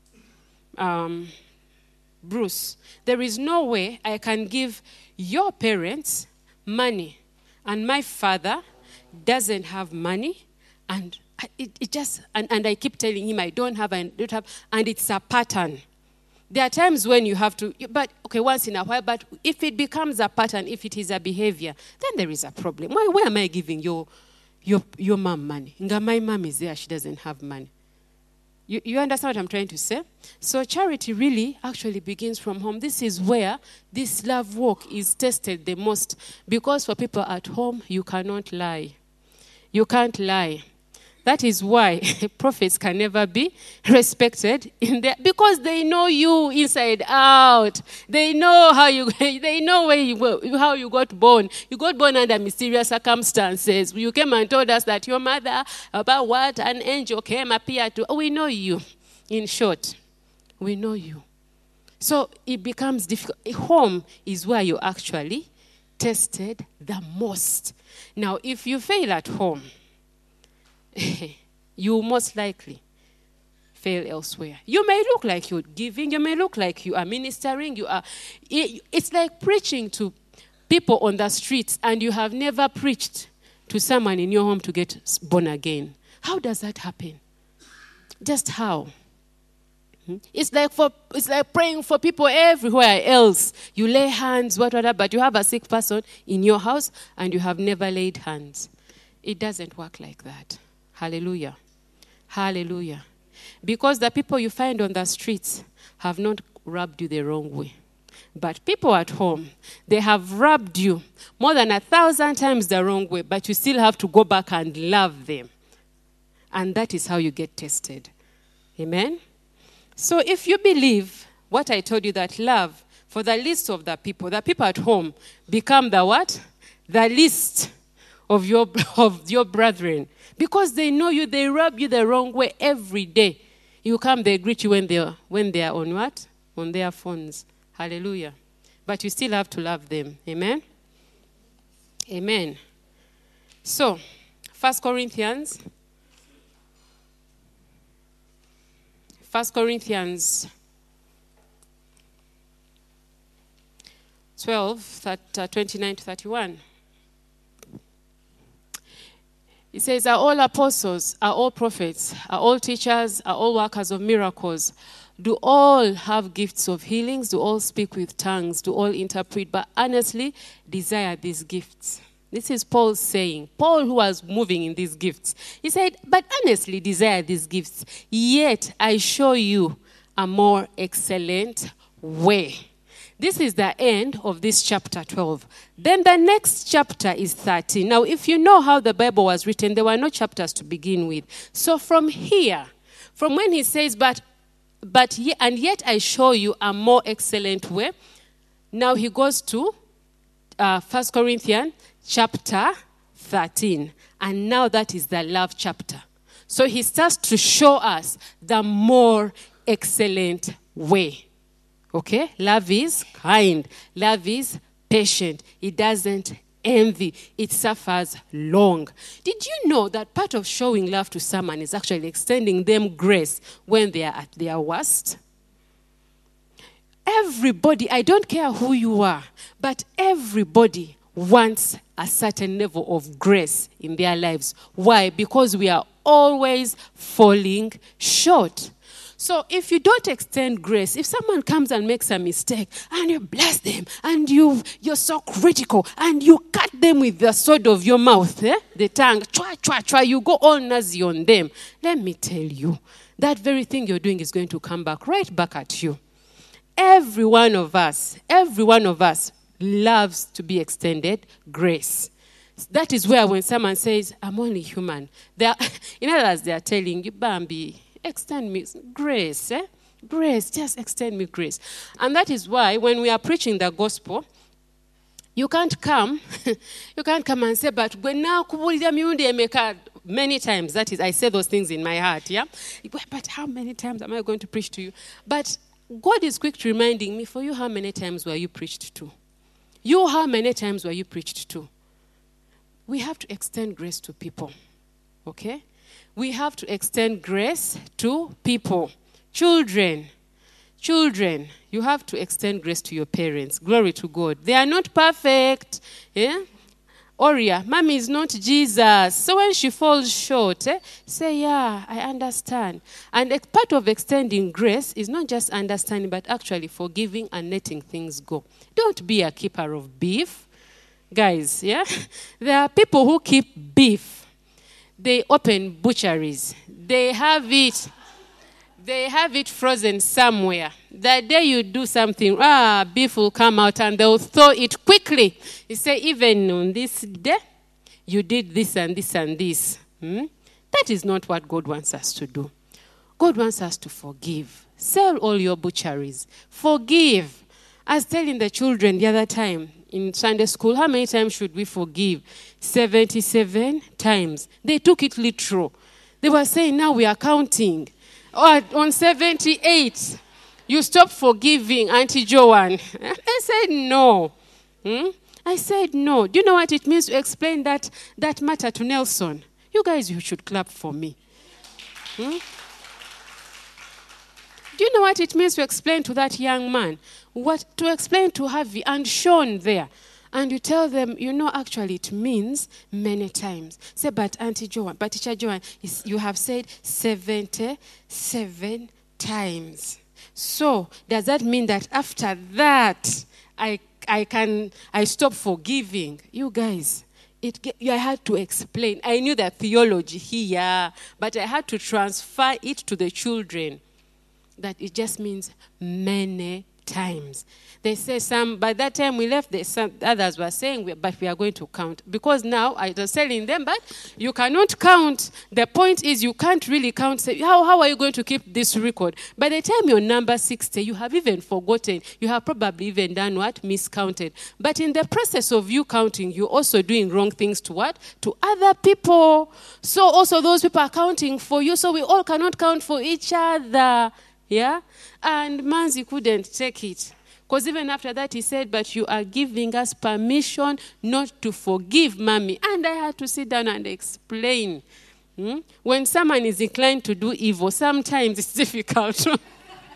Bruce. There is no way I can give your parents money and my father doesn't have money and It just, and I keep telling him I don't have, and it's a pattern. There are times when you have to, but okay, once in a while, but if it becomes a pattern, if it is a behavior, then there is a problem. Why am I giving your mom money? My mom is there, she doesn't have money. You understand what I'm trying to say? So charity really actually begins from home. This is where this love walk is tested the most. Because for people at home, you cannot lie. You can't lie. That is why prophets can never be respected in there, because they know you inside out. They know how they know how you got born. You got born under mysterious circumstances. You came and told us that your mother, about what an angel came appeared to. We know you. In short, we know you. So it becomes difficult. Home is where you actually tested the most. Now, if you fail at home, you most likely fail elsewhere. You may look like you're giving, you may look like you are ministering, it's like preaching to people on the streets and you have never preached to someone in your home to get born again. How does that happen? Just how? It's like praying for people everywhere else. You lay hands, whatever, but you have a sick person in your house and you have never laid hands. It doesn't work like that. Hallelujah. Hallelujah. Because the people you find on the streets have not rubbed you the wrong way. But people at home, they have rubbed you more than 1,000 times the wrong way, but you still have to go back and love them. And that is how you get tested. Amen? So if you believe what I told you, that love for the least of the people at home become the what? The least of your brethren. Because they know you, they rub you the wrong way every day. You come, they greet you when they are on what? On their phones. Hallelujah. But you still have to love them. Amen? Amen. So, 1 Corinthians 12, 29 to 31. It says, are all apostles, are all prophets, are all teachers, are all workers of miracles? Do all have gifts of healings? Do all speak with tongues? Do all interpret? But earnestly desire these gifts. This is Paul saying. Paul, who was moving in these gifts. He said, but earnestly desire these gifts. Yet I show you a more excellent way. This is the end of this chapter 12. Then the next chapter is 13. Now, if you know how the Bible was written, there were no chapters to begin with. So from here, from when he says, but yet I show you a more excellent way, now he goes to 1 Corinthians chapter 13. And now that is the love chapter. So he starts to show us the more excellent way. Okay? Love is kind. Love is patient. It doesn't envy. It suffers long. Did you know that part of showing love to someone is actually extending them grace when they are at their worst? Everybody, I don't care who you are, but everybody wants a certain level of grace in their lives. Why? Because we are always falling short. So if you don't extend grace, if someone comes and makes a mistake and you bless them and you're so critical and you cut them with the sword of your mouth, the tongue, try, you go all nazi on them. Let me tell you, that very thing you're doing is going to come right back at you. Every one of us loves to be extended grace. That is where when someone says, I'm only human, in other words, they are telling you, Bambi, extend me grace. Grace, just extend me grace. And that is why when we are preaching the gospel, you can't come and say, but now many times, that is, I say those things in my heart, yeah? But how many times am I going to preach to you? But God is quick to reminding me, for you, how many times were you preached to? You, how many times were you preached to? We have to extend grace to people, okay? We have to extend grace to people. Children, you have to extend grace to your parents. Glory to God. They are not perfect. Yeah? Oria, mommy is not Jesus. So when she falls short, say, yeah, I understand. And a part of extending grace is not just understanding, but actually forgiving and letting things go. Don't be a keeper of beef. Guys, yeah? There are people who keep beef. They open butcheries. They have it frozen somewhere. The day you do something, beef will come out and they'll thaw it quickly. You say, even on this day, you did this and this and this. That is not what God wants us to do. God wants us to forgive. Sell all your butcheries. Forgive. I was telling the children the other time in Sunday school, how many times should we forgive? 77 times. They took it literal. They were saying, now we are counting. On 78, you stop forgiving Auntie Joanne. I said, no. I said, no. Do you know what it means to explain that matter to Nelson? You guys, you should clap for me. Do you know what it means to explain to that young man? To explain to Harvey and Sean there. And you tell them, actually it means many times. Say, but Auntie Joanne, but Teacher Joanne, you have said 77 times. So, does that mean that after that, I stop forgiving? You guys, I had to explain. I knew the theology here, but I had to transfer it to the children. That it just means many times. They say by that time we left, some others were saying, but we are going to count. Because now I was telling them, but you cannot count. The point is you can't really count. Say, how are you going to keep this record? By the time you're number 60, you have even forgotten. You have probably even done what? Miscounted. But in the process of you counting, you're also doing wrong things to what? To other people. So also those people are counting for you. So we all cannot count for each other. Yeah? And Manzi couldn't take it. Because even after that, he said, but you are giving us permission not to forgive Mommy. And I had to sit down and explain. When someone is inclined to do evil, sometimes it's difficult. When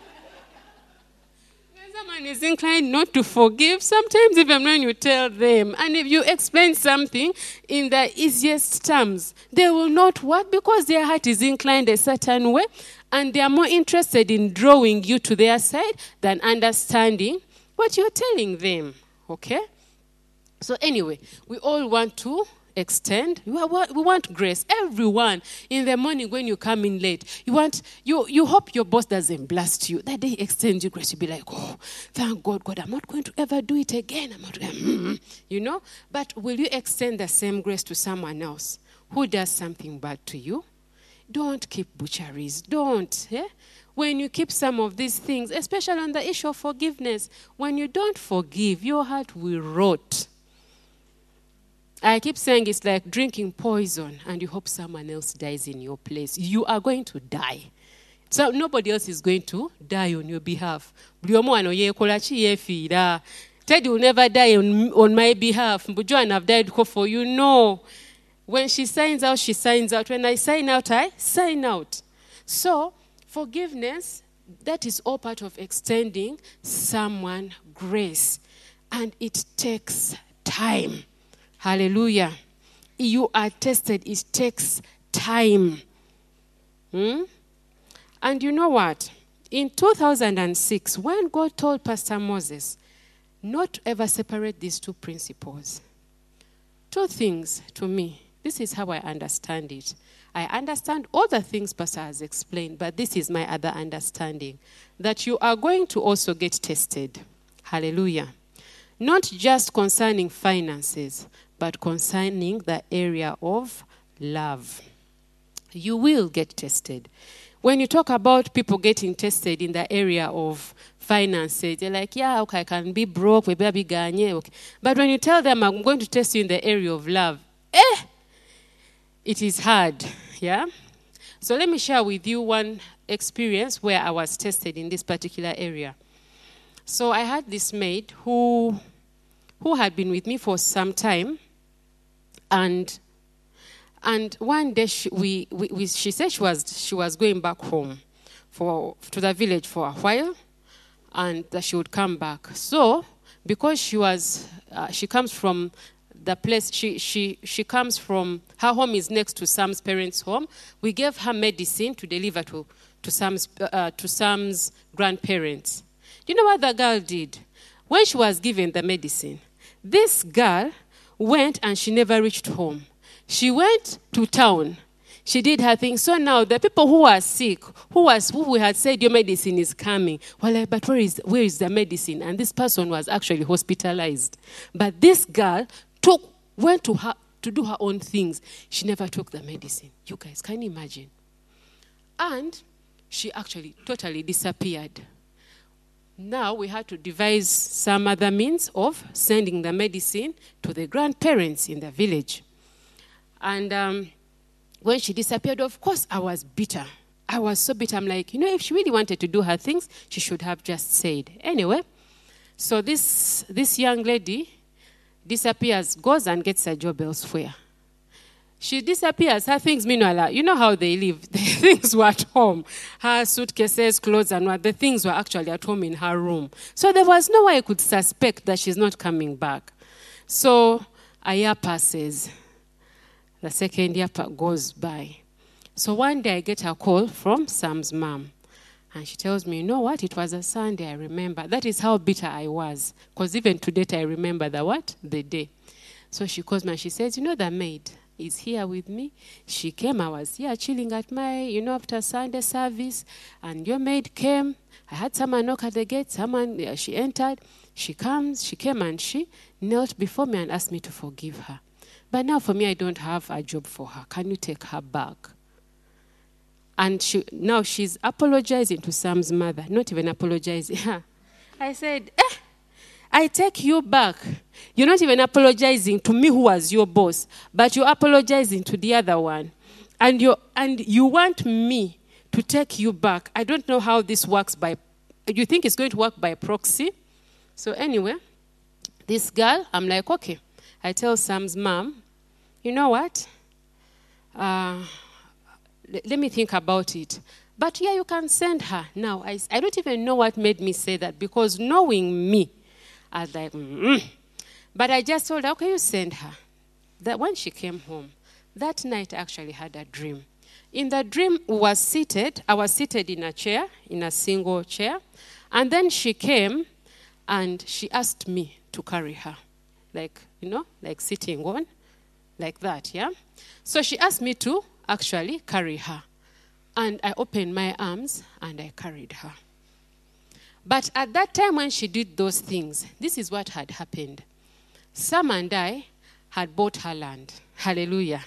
someone is inclined not to forgive, sometimes even when you tell them, and if you explain something in the easiest terms, they will not what? Because their heart is inclined a certain way. And they are more interested in drawing you to their side than understanding what you're telling them. Okay? So anyway, we all want to extend. We want grace. Everyone, in the morning when you come in late, you hope your boss doesn't blast you. That day he extends you grace. You'll be like, oh, thank God, I'm not going to ever do it again. I'm not, But will you extend the same grace to someone else who does something bad to you? Don't keep butcheries. Don't. Yeah? When you keep some of these things, especially on the issue of forgiveness, when you don't forgive, your heart will rot. I keep saying it's like drinking poison and you hope someone else dies in your place. You are going to die. So nobody else is going to die on your behalf. Teddy will never die on my behalf. Joanne have died for you. No. When she signs out, she signs out. When I sign out, I sign out. So, forgiveness, that is all part of extending someone grace. And it takes time. Hallelujah. You are tested. It takes time. And you know what? In 2006, when God told Pastor Moses not to ever separate these two principles, two things to me. This is how I understand it. I understand all the things Pastor has explained, but this is my other understanding. That you are going to also get tested. Hallelujah. Not just concerning finances, but concerning the area of love. You will get tested. When you talk about people getting tested in the area of finances, they're like, yeah, okay, I can be broke, maybe I'll be ganye. Okay. But when you tell them, I'm going to test you in the area of love, it is hard, yeah? So let me share with you one experience where I was tested in this particular area. So I had this maid who had been with me for some time, and one day she said she was going back home to the village for a while, and that she would come back. So because she comes from the place, she comes from, her home is next to Sam's parents' home. We gave her medicine to deliver to Sam's grandparents. Do you know what the girl did? When she was given the medicine, this girl went and she never reached home. She went to town. She did her thing. So now the people who are sick, who we had said your medicine is coming, were like, but where is the medicine? And this person was actually hospitalized. But this girl went to her to do her own things. She never took the medicine. You guys, can you imagine? And she actually totally disappeared. Now we had to devise some other means of sending the medicine to the grandparents in the village. And when she disappeared, of course, I was bitter. I was so bitter. I'm like, if she really wanted to do her things, she should have just said. Anyway, so this young lady disappears, goes and gets a job elsewhere. She disappears. Her things, meanwhile, you know how they live. The things were at home. Her suitcases, clothes, and what. The things were actually at home in her room. So there was no way I could suspect that she's not coming back. So a year passes. The second year goes by. So one day I get a call from Sam's mom. And she tells me, you know what? It was a Sunday, I remember. That is how bitter I was. Because even to date, I remember the day. So she calls me and she says, the maid is here with me. She came. I was here chilling at my, after Sunday service. And your maid came. I had someone knock at the gate. She entered. She came and she knelt before me and asked me to forgive her. But now for me, I don't have a job for her. Can you take her back? And now she's apologizing to Sam's mother, not even apologizing. I said, I take you back. You're not even apologizing to me who was your boss, but you're apologizing to the other one. And you want me to take you back. I don't know how this works you think it's going to work by proxy? So anyway, this girl, I'm like, okay. I tell Sam's mom, you know what? Let me think about it. But yeah, you can send her. Now, I don't even know what made me say that, because knowing me, I was like, But I just told her, okay, you send her. That when she came home, that night I actually had a dream. In the dream, I was seated in a chair, in a single chair. And then she came and she asked me to carry her. Like sitting on, like that, yeah? So she asked me to actually carry her. And I opened my arms and I carried her. But at that time when she did those things, this is what had happened. Sam and I had bought her land. Hallelujah.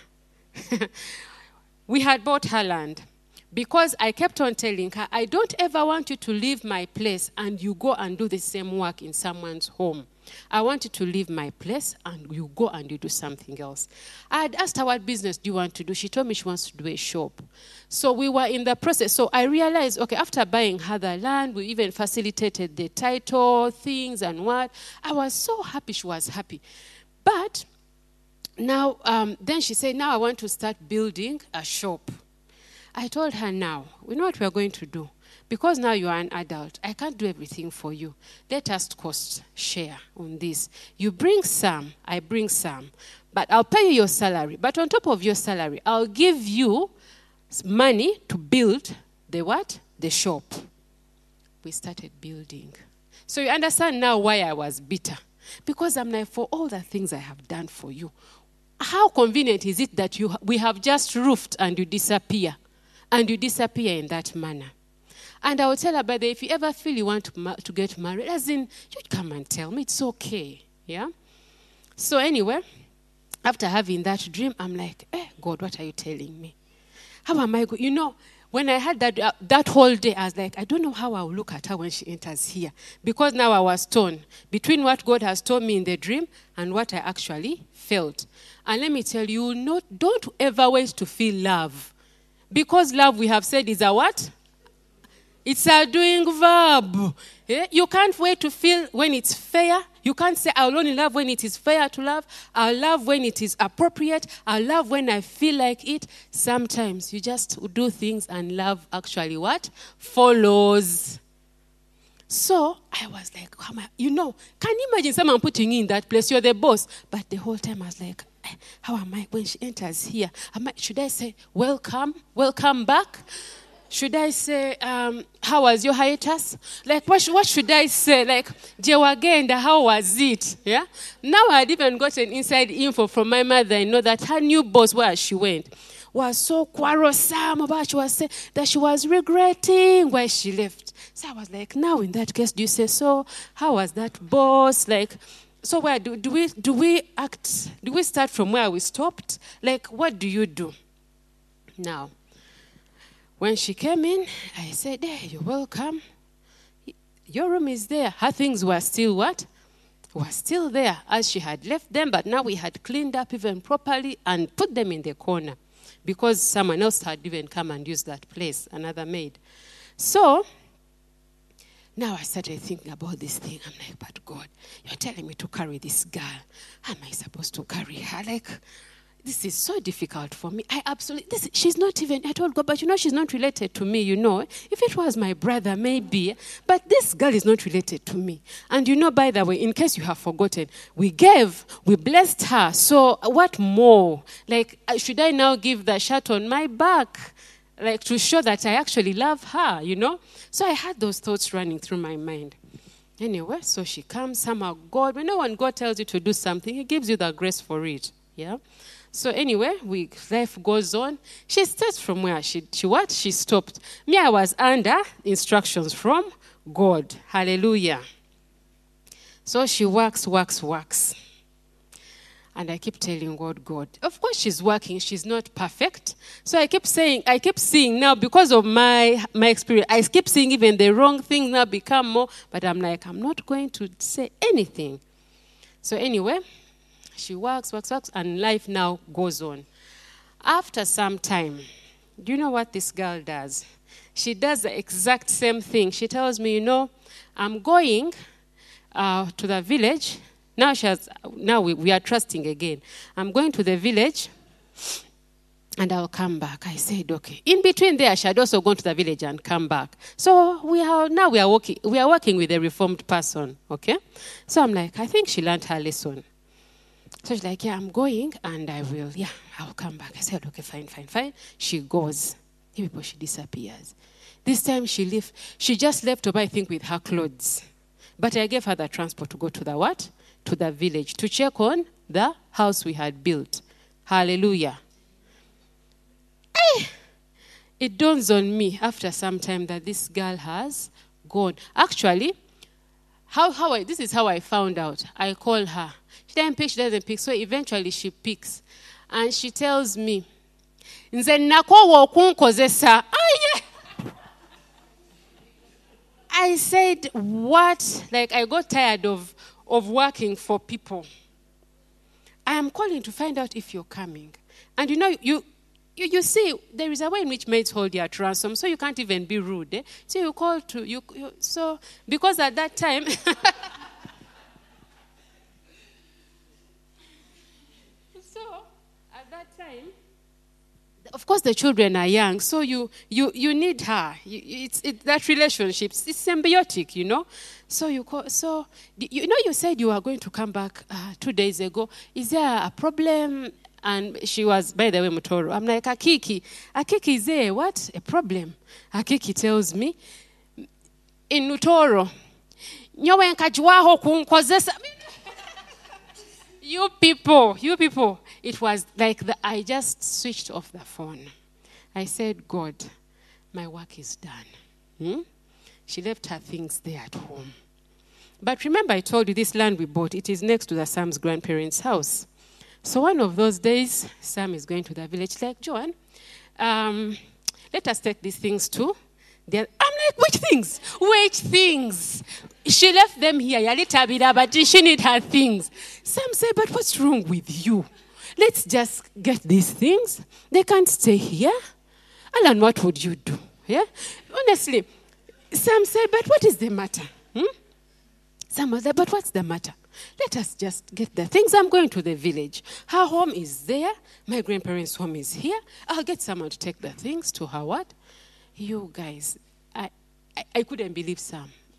We had bought her land. Because I kept on telling her, I don't ever want you to leave my place and you go and do the same work in someone's home. I want you to leave my place and you go and you do something else. I had asked her, what business do you want to do? She told me she wants to do a shop. So we were in the process. So I realized, okay, after buying her the land, we even facilitated the title, things and what. I was so happy she was happy. But now, then she said, now I want to start building a shop. I told her, now, you know what we are going to do? Because now you are an adult, I can't do everything for you. Let us cost share on this. You bring some, I bring some. But I'll pay you your salary. But on top of your salary, I'll give you money to build the what? The shop. We started building. So you understand now why I was bitter. Because I'm like, for all the things I have done for you, how convenient is it that we have just roofed and you disappear? And you disappear in that manner. And I will tell her, but if you ever feel you want to get married, as in, you come and tell me, it's okay. Yeah? So anyway, after having that dream, I'm like, God, what are you telling me? How am I going? When I had that whole day, I was like, I don't know how I'll look at her when she enters here. Because now I was torn between what God has told me in the dream and what I actually felt. And let me tell you, don't ever wait to feel love. Because love, we have said, is a what? It's a doing verb. You can't wait to feel when it's fair. You can't say, I'll only love when it is fair to love. I'll love when it is appropriate. I'll love when I feel like it. Sometimes you just do things and love actually what? Follows. So I was like, can you imagine someone putting you in that place? You're the boss. But the whole time I was like, how am I when she enters here? Should I say, welcome back? Should I say, how was your hiatus? Like, what should I say? Like, Jewagenda, how was it? Yeah. Now I had even gotten inside info from my mother. I know that her new boss, where she went, was so quarrelsome about she was saying that she was regretting why she left. So I was like, now in that case, do you say so? How was that boss? Like, so where do we act? Do we start from where we stopped? Like, what do you do? Now, when she came in, I said, hey, you're welcome. Your room is there. Her things were still what? Were still there as she had left them, but now we had cleaned up even properly and put them in the corner because someone else had even come and used that place, another maid. So now I started thinking about this thing. I'm like, but God, you're telling me to carry this girl. How am I supposed to carry her? Like, this is so difficult for me. She's not even, I told God, but she's not related to me, If it was my brother, maybe. But this girl is not related to me. And by the way, in case you have forgotten, we blessed her. So what more? Like, should I now give the shirt on my back? Like, to show that I actually love her, So I had those thoughts running through my mind. Anyway, so she comes, somehow when God tells you to do something, he gives you the grace for it, yeah? So anyway, life goes on. She starts from where she stopped. Me, I was under instructions from God. Hallelujah. So she works. And I keep telling God, of course she's working, she's not perfect. So I keep seeing now, because of my experience, I keep seeing even the wrong things now become more, but I'm like, I'm not going to say anything. So anyway, she works, and life now goes on. After some time, do you know what this girl does? She does the exact same thing. She tells me, I'm going to the village. Now we are trusting again. I'm going to the village, and I'll come back. I said, okay. In between there, she had also gone to the village and come back. So we are working with a reformed person, okay? So I'm like, I think she learned her lesson. So she's like, yeah, I'm going, and I'll come back. I said, okay, fine. She goes. She disappears. This time she just left over, I think, with her clothes. But I gave her the transport to go to the what? To the village, to check on the house we had built. Hallelujah. It dawns on me after some time that this girl has gone. Actually, this is how I found out. I call her. She doesn't pick. So eventually she picks. And she tells me, I said, what? Like, I got tired of working for people. I am calling to find out if you're coming. And you see, there is a way in which maids hold you at ransom, so you can't even be rude. So you call so because at that time, of course, the children are young, so you need her. It's that relationship. It's symbiotic, So you call. So you said you were going to come back 2 days ago. Is there a problem? And she was, by the way, Mutoro. I'm like, Akiki is there. What? A problem? Akiki tells me, in Mutoro, nyowe nkajwaho kunkozesa. You people. It was like I just switched off the phone. I said, God, my work is done. She left her things there at home. But remember, I told you this land we bought, it is next to Sam's grandparents' house. So one of those days, Sam is going to the village, like, Joan, let us take these things too. I'm like, which things? She left them here, but she need her things. Sam said, but what's wrong with you? Let's just get these things. They can't stay here. Alan, what would you do? Yeah? Honestly, Sam said, but what is the matter? Sam was there, but what's the matter? Let us just get the things. I'm going to the village. Her home is there. My grandparents' home is here. I'll get someone to take the things to her what? You guys, I couldn't believe Sam.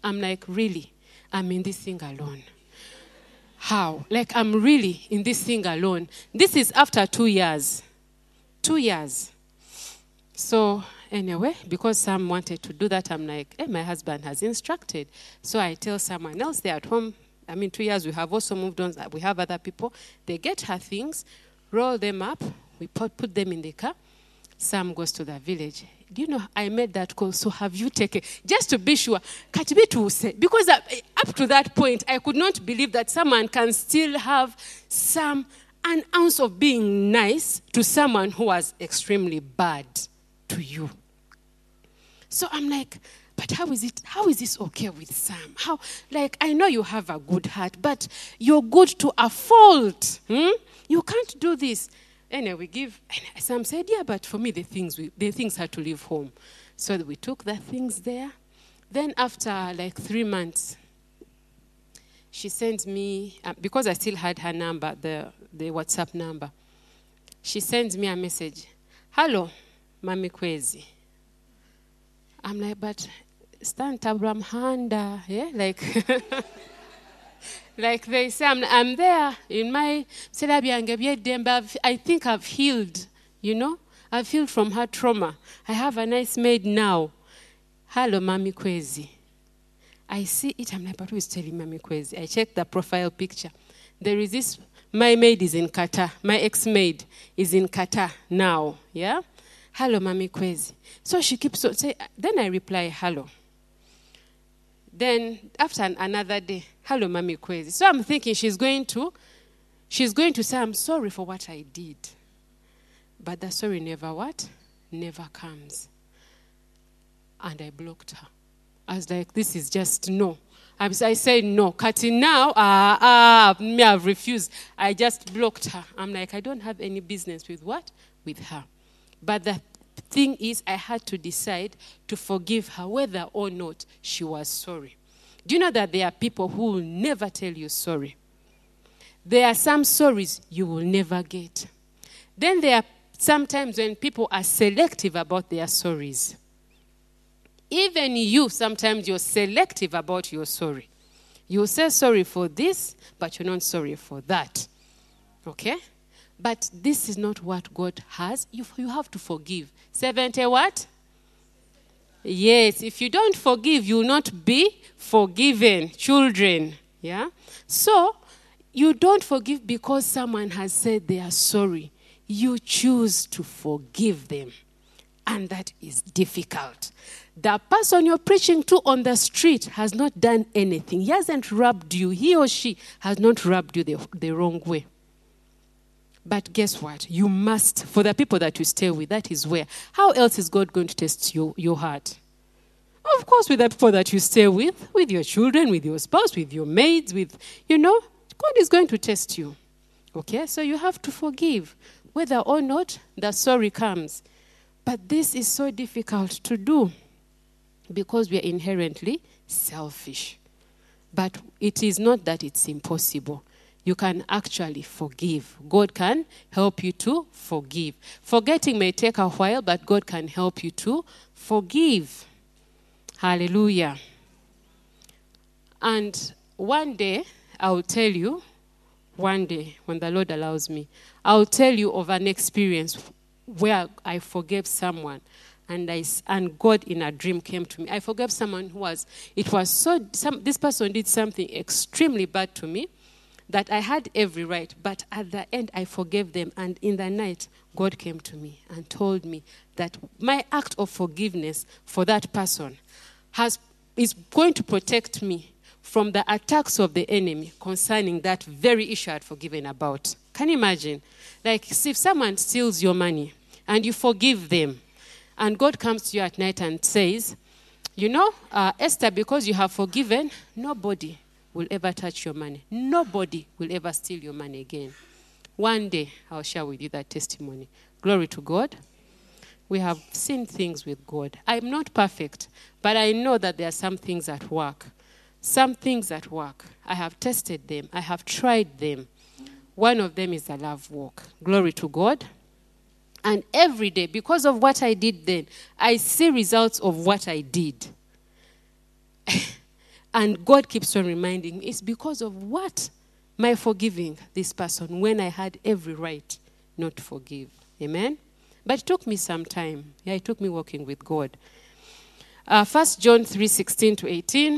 I'm like, really? I'm in this thing alone. How? Like, I'm really in this thing alone. This is after 2 years. 2 years. So anyway, because Sam wanted to do that, I'm like, my husband has instructed. So I tell someone else, they're at home. 2 years, we have also moved on. We have other people. They get her things, roll them up. We put them in the car. Sam goes to the village. Do you know, I made that call, so have you taken, just to be sure, because up to that point, I could not believe that someone can still have an ounce of being nice to someone who was extremely bad to you. So I'm like, but how is this okay with Sam? I know you have a good heart, but you're good to a fault. You can't do this. Anyway, Sam said, yeah, but for me, the things had to leave home. So we took the things there. Then after 3 months, she sent me, because I still had her number, the WhatsApp number. She sends me a message. Hello, Mami Kwezi. I'm like, but Stan Tabram Handa, yeah? Like they say, I'm there in my I think I've healed, I've healed from her trauma. I have a nice maid now. Hello, Mami Kwezi. I see it, I'm like, but who is telling Mami Kwezi? I checked the profile picture. There is this, my maid is in Qatar. My ex-maid is in Qatar now, yeah? Hello, Mami Kwezi. So she keeps saying, then I reply, hello. Then after another day, hello, Mami Kwezi. So I'm thinking she's going to say, I'm sorry for what I did. But the sorry never comes. And I blocked her. I was like, this is just no. I said no. Cutting now, me, I've refused. I just blocked her. I'm like, I don't have any business with what? With her. But the thing is, I had to decide to forgive her whether or not she was sorry. Do you know that there are people who will never tell you sorry? There are some sorries you will never get. Then there are sometimes when people are selective about their sorries. Even you, sometimes you're selective about your sorry. You say sorry for this, but you're not sorry for that. Okay? But this is not what God has. You have to forgive. 70 what? Yes, if you don't forgive, you will not be forgiven. Children, yeah? So, you don't forgive because someone has said they are sorry. You choose to forgive them. And that is difficult. The person you're preaching to on the street has not done anything. He hasn't rubbed you. He or she has not rubbed you the wrong way. But guess what? You must, for the people that you stay with, that is where. How else is God going to test your heart? Of course, with the people that you stay with your children, with your spouse, with your maids, God is going to test you. Okay? So you have to forgive, whether or not the sorry comes. But this is so difficult to do because we are inherently selfish. But it is not that it's impossible. You can actually forgive. God can help you to forgive. Forgetting may take a while, but God can help you to forgive. Hallelujah. And one day, I'll tell you, when the Lord allows me, I'll tell you of an experience where I forgave someone and God in a dream came to me. I forgave someone this person did something extremely bad to me that I had every right, but at the end I forgave them, and in the night God came to me and told me that my act of forgiveness for that person is going to protect me from the attacks of the enemy concerning that very issue I had forgiven about. Can you imagine? Like, if someone steals your money and you forgive them, and God comes to you at night and says, Esther, because you have forgiven, nobody will ever touch your money. Nobody will ever steal your money again. One day, I'll share with you that testimony. Glory to God. We have seen things with God. I'm not perfect, but I know that there are some things at work. Some things at work. I have tested them. I have tried them. One of them is the love walk. Glory to God. And every day, because of what I did then, I see results of what I did. And God keeps on reminding me, it's because of what? My forgiving this person when I had every right not to forgive. Amen? But it took me some time. Yeah, it took me walking with God. 1 John 3:16 to 18.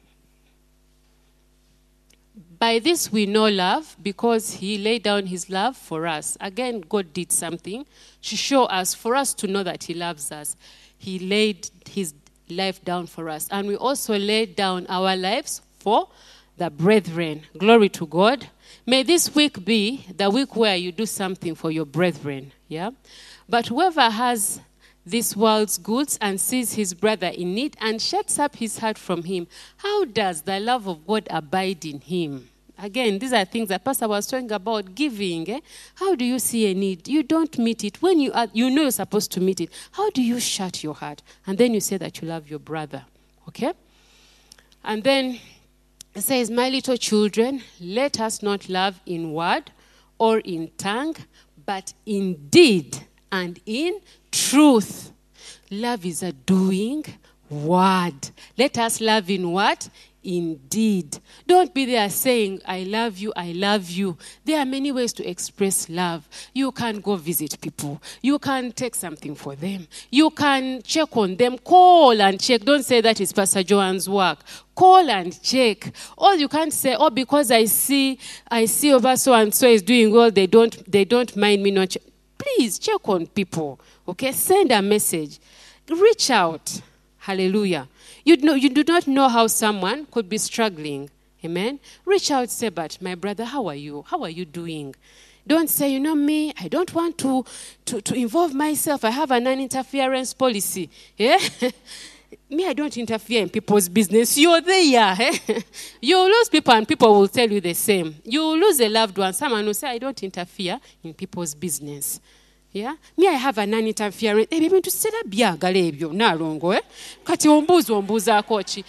By this we know love, because he laid down his love for us. Again, God did something to show us, for us to know that he loves us. He laid his life down for us. And we also laid down our lives for the brethren. Glory to God. May this week be the week where you do something for your brethren. Yeah? But whoever has this world's goods and sees his brother in need and shuts up his heart from him, how does the love of God abide in him? Again, these are things that Pastor was talking about, giving. How do you see a need? You don't meet it. When you know you're supposed to meet it, how do you shut your heart? And then you say that you love your brother. Okay? And then it says, my little children, let us not love in word or in tongue, but in deed and in truth. Love is a doing word. Let us love in what? In deed. Don't be there saying, I love you, I love you. There are many ways to express love. You can go visit people. You can take something for them. You can check on them. Call and check. Don't say that is Pastor Joanne's work. Call and check. Or you can't say, oh, because I see over so and so is doing well, they don't mind me not. Please check on people. Okay? Send a message. Reach out. Hallelujah. You do not know how someone could be struggling. Amen? Reach out, say, but my brother, how are you? How are you doing? Don't say, you know me, I don't want to involve myself. I have a non-interference policy. Yeah? Me, I don't interfere in people's business. You're there. Eh? You lose people and people will tell you the same. You lose a loved one. Someone will say, I don't interfere in people's business. Yeah? Me, I have a non-interference. Maybe to say that byagala ebyo nalongo eh? Kati ombuza kochi.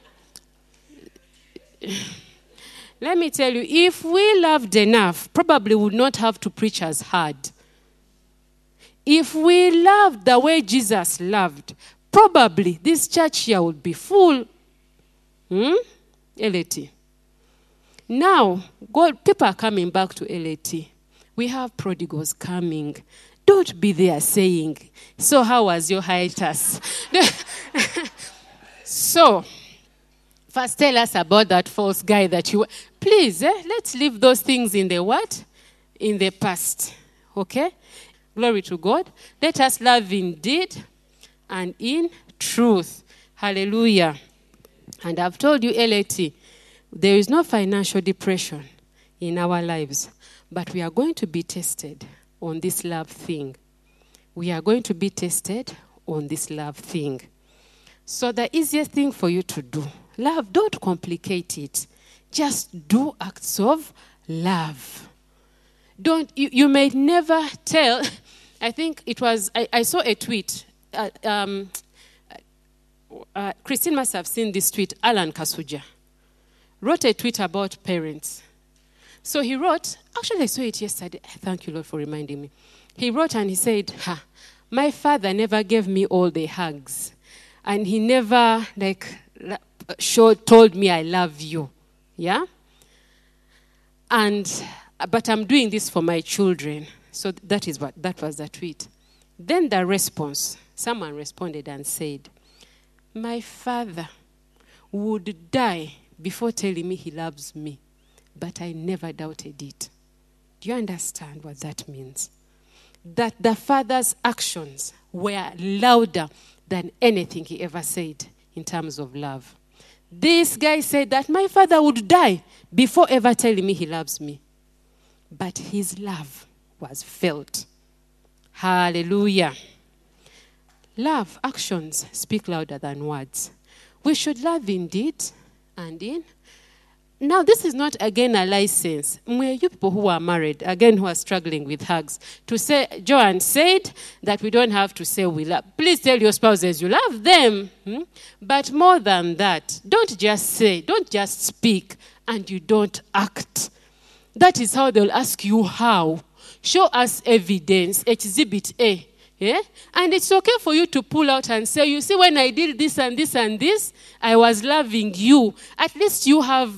Let me tell you, if we loved enough, probably we would not have to preach as hard. If we loved the way Jesus loved, probably this church here would be full. LAT. Now, people are coming back to LAT. We have prodigals coming. Don't be there saying, so how was your hiatus? So, first tell us about that false guy that you... Please, let's leave those things in the what? In the past. Okay? Glory to God. Let us love in deed and in truth. Hallelujah. And I've told you, LAT, there is no financial depression in our lives. But we are going to be tested on this love thing. We are going to be tested on this love thing. So the easiest thing for you to do, love, don't complicate it. Just do acts of love. You may never tell. I think it was, I saw a tweet. Christine must have seen this tweet. Alan Kasuja wrote a tweet about parents. So he wrote, actually I saw it yesterday. Thank you, Lord, for reminding me. He wrote and he said, my father never gave me all the hugs. And he never told me I love you. Yeah? But I'm doing this for my children. So that was the tweet. Then the response, someone responded and said, my father would die before telling me he loves me. But I never doubted it. Do you understand what that means? That the father's actions were louder than anything he ever said in terms of love. This guy said that my father would die before ever telling me he loves me. But his love was felt. Hallelujah. Love, actions speak louder than words. We should love in deed and in. Now, this is not, again, a license. You people who are married, again, who are struggling with hugs, to say, Joanne said that we don't have to say we love. Please tell your spouses you love them. But more than that, don't just say, don't just speak, and you don't act. That is how they'll ask you how. Show us evidence, exhibit A. Yeah? And it's okay for you to pull out and say, you see, when I did this and this and this, I was loving you. At least you have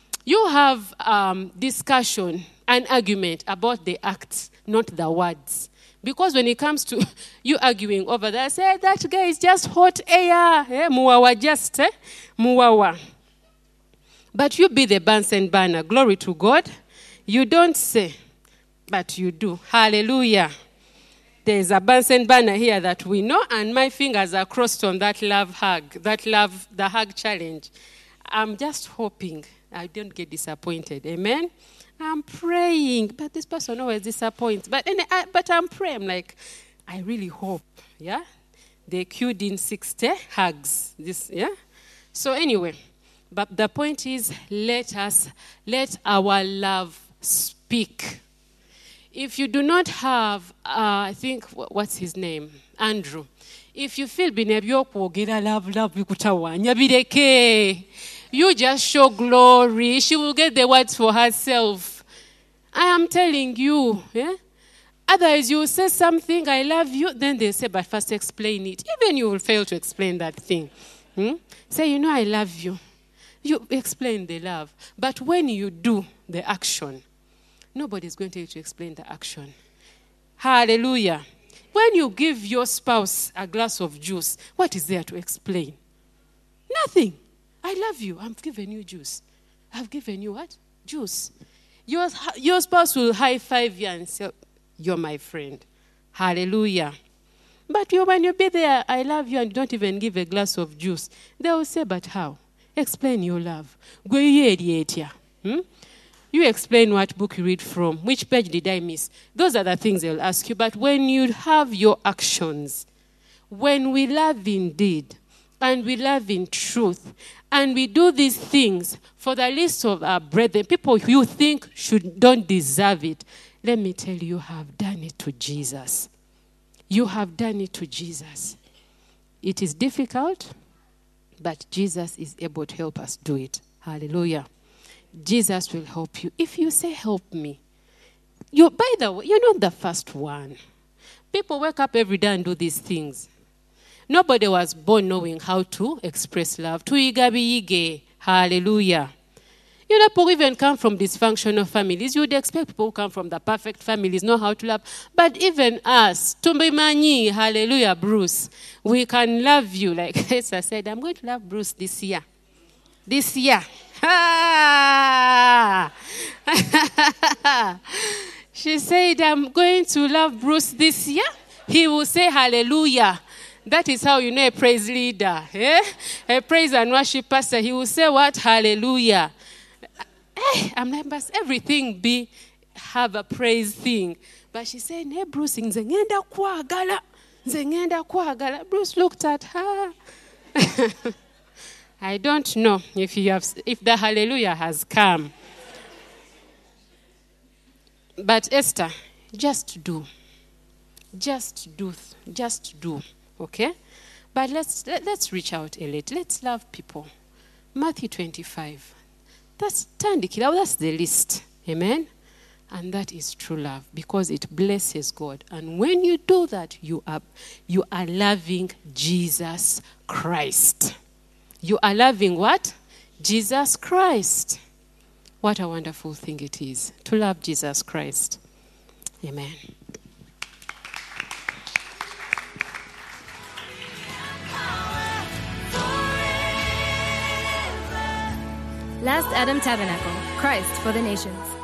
discussion and argument about the acts, not the words. Because when it comes to you arguing over that, say, that guy is just hot air. Muwawa just, muwawa. But you be the Bunsen burner. Glory to God. You don't say, but you do. Hallelujah. There's a Bunsen burner here that we know, and my fingers are crossed on that love hug, the hug challenge. I'm just hoping I don't get disappointed. Amen? I'm praying, but this person always disappoints. But I'm praying. I'm like, I really hope, yeah? They queued in 60 hugs. Yeah? So anyway, but the point is, let our love speak. If you do not have, I think, what's his name? Andrew. If you feel love, you just show glory. She will get the words for herself. I am telling you. Yeah? Otherwise, you will say something, I love you. Then they say, but first explain it. Even you will fail to explain that thing. Say, I love you. You explain the love. But when you do the action, nobody's going to tell you to explain the action. Hallelujah. When you give your spouse a glass of juice, what is there to explain? Nothing. I love you. I've given you juice. I've given you what? Juice. Your spouse will high five you and say, you're my friend. Hallelujah. But when you be there, I love you, and you don't even give a glass of juice, they will say, but how? Explain your love. You explain what book you read from. Which page did I miss? Those are the things they'll ask you. But when you have your actions, when we love indeed, and we love in truth, and we do these things for the least of our brethren, people you think don't deserve it, let me tell you, you have done it to Jesus. You have done it to Jesus. It is difficult, but Jesus is able to help us do it. Hallelujah. Jesus will help you. If you say, help me, by the way, you're not the first one. People wake up every day and do these things. Nobody was born knowing how to express love. Tuigabiyige. Hallelujah. People even come from dysfunctional families. You would expect people who come from the perfect families know how to love. But even us, Tumbimanyi, hallelujah, Bruce, we can love you. Like Esther said, I'm going to love Bruce this year. This year. She said, I'm going to love Bruce this year. He will say hallelujah. That is how you know a praise leader. A praise and worship pastor. He will say what? Hallelujah. I'm like, but everything have a praise thing. But she said, hey, Bruce, nze ngenda kwagala. Bruce looked at her. I don't know if the hallelujah has come. But Esther, just do. Okay? But let's reach out a little. Let's love people. Matthew 25. That's the list. Amen? And that is true love, because it blesses God. And when you do that, you are loving Jesus Christ. You are loving what? Jesus Christ. What a wonderful thing it is to love Jesus Christ. Amen. Last Adam Tabernacle, Christ for the Nations.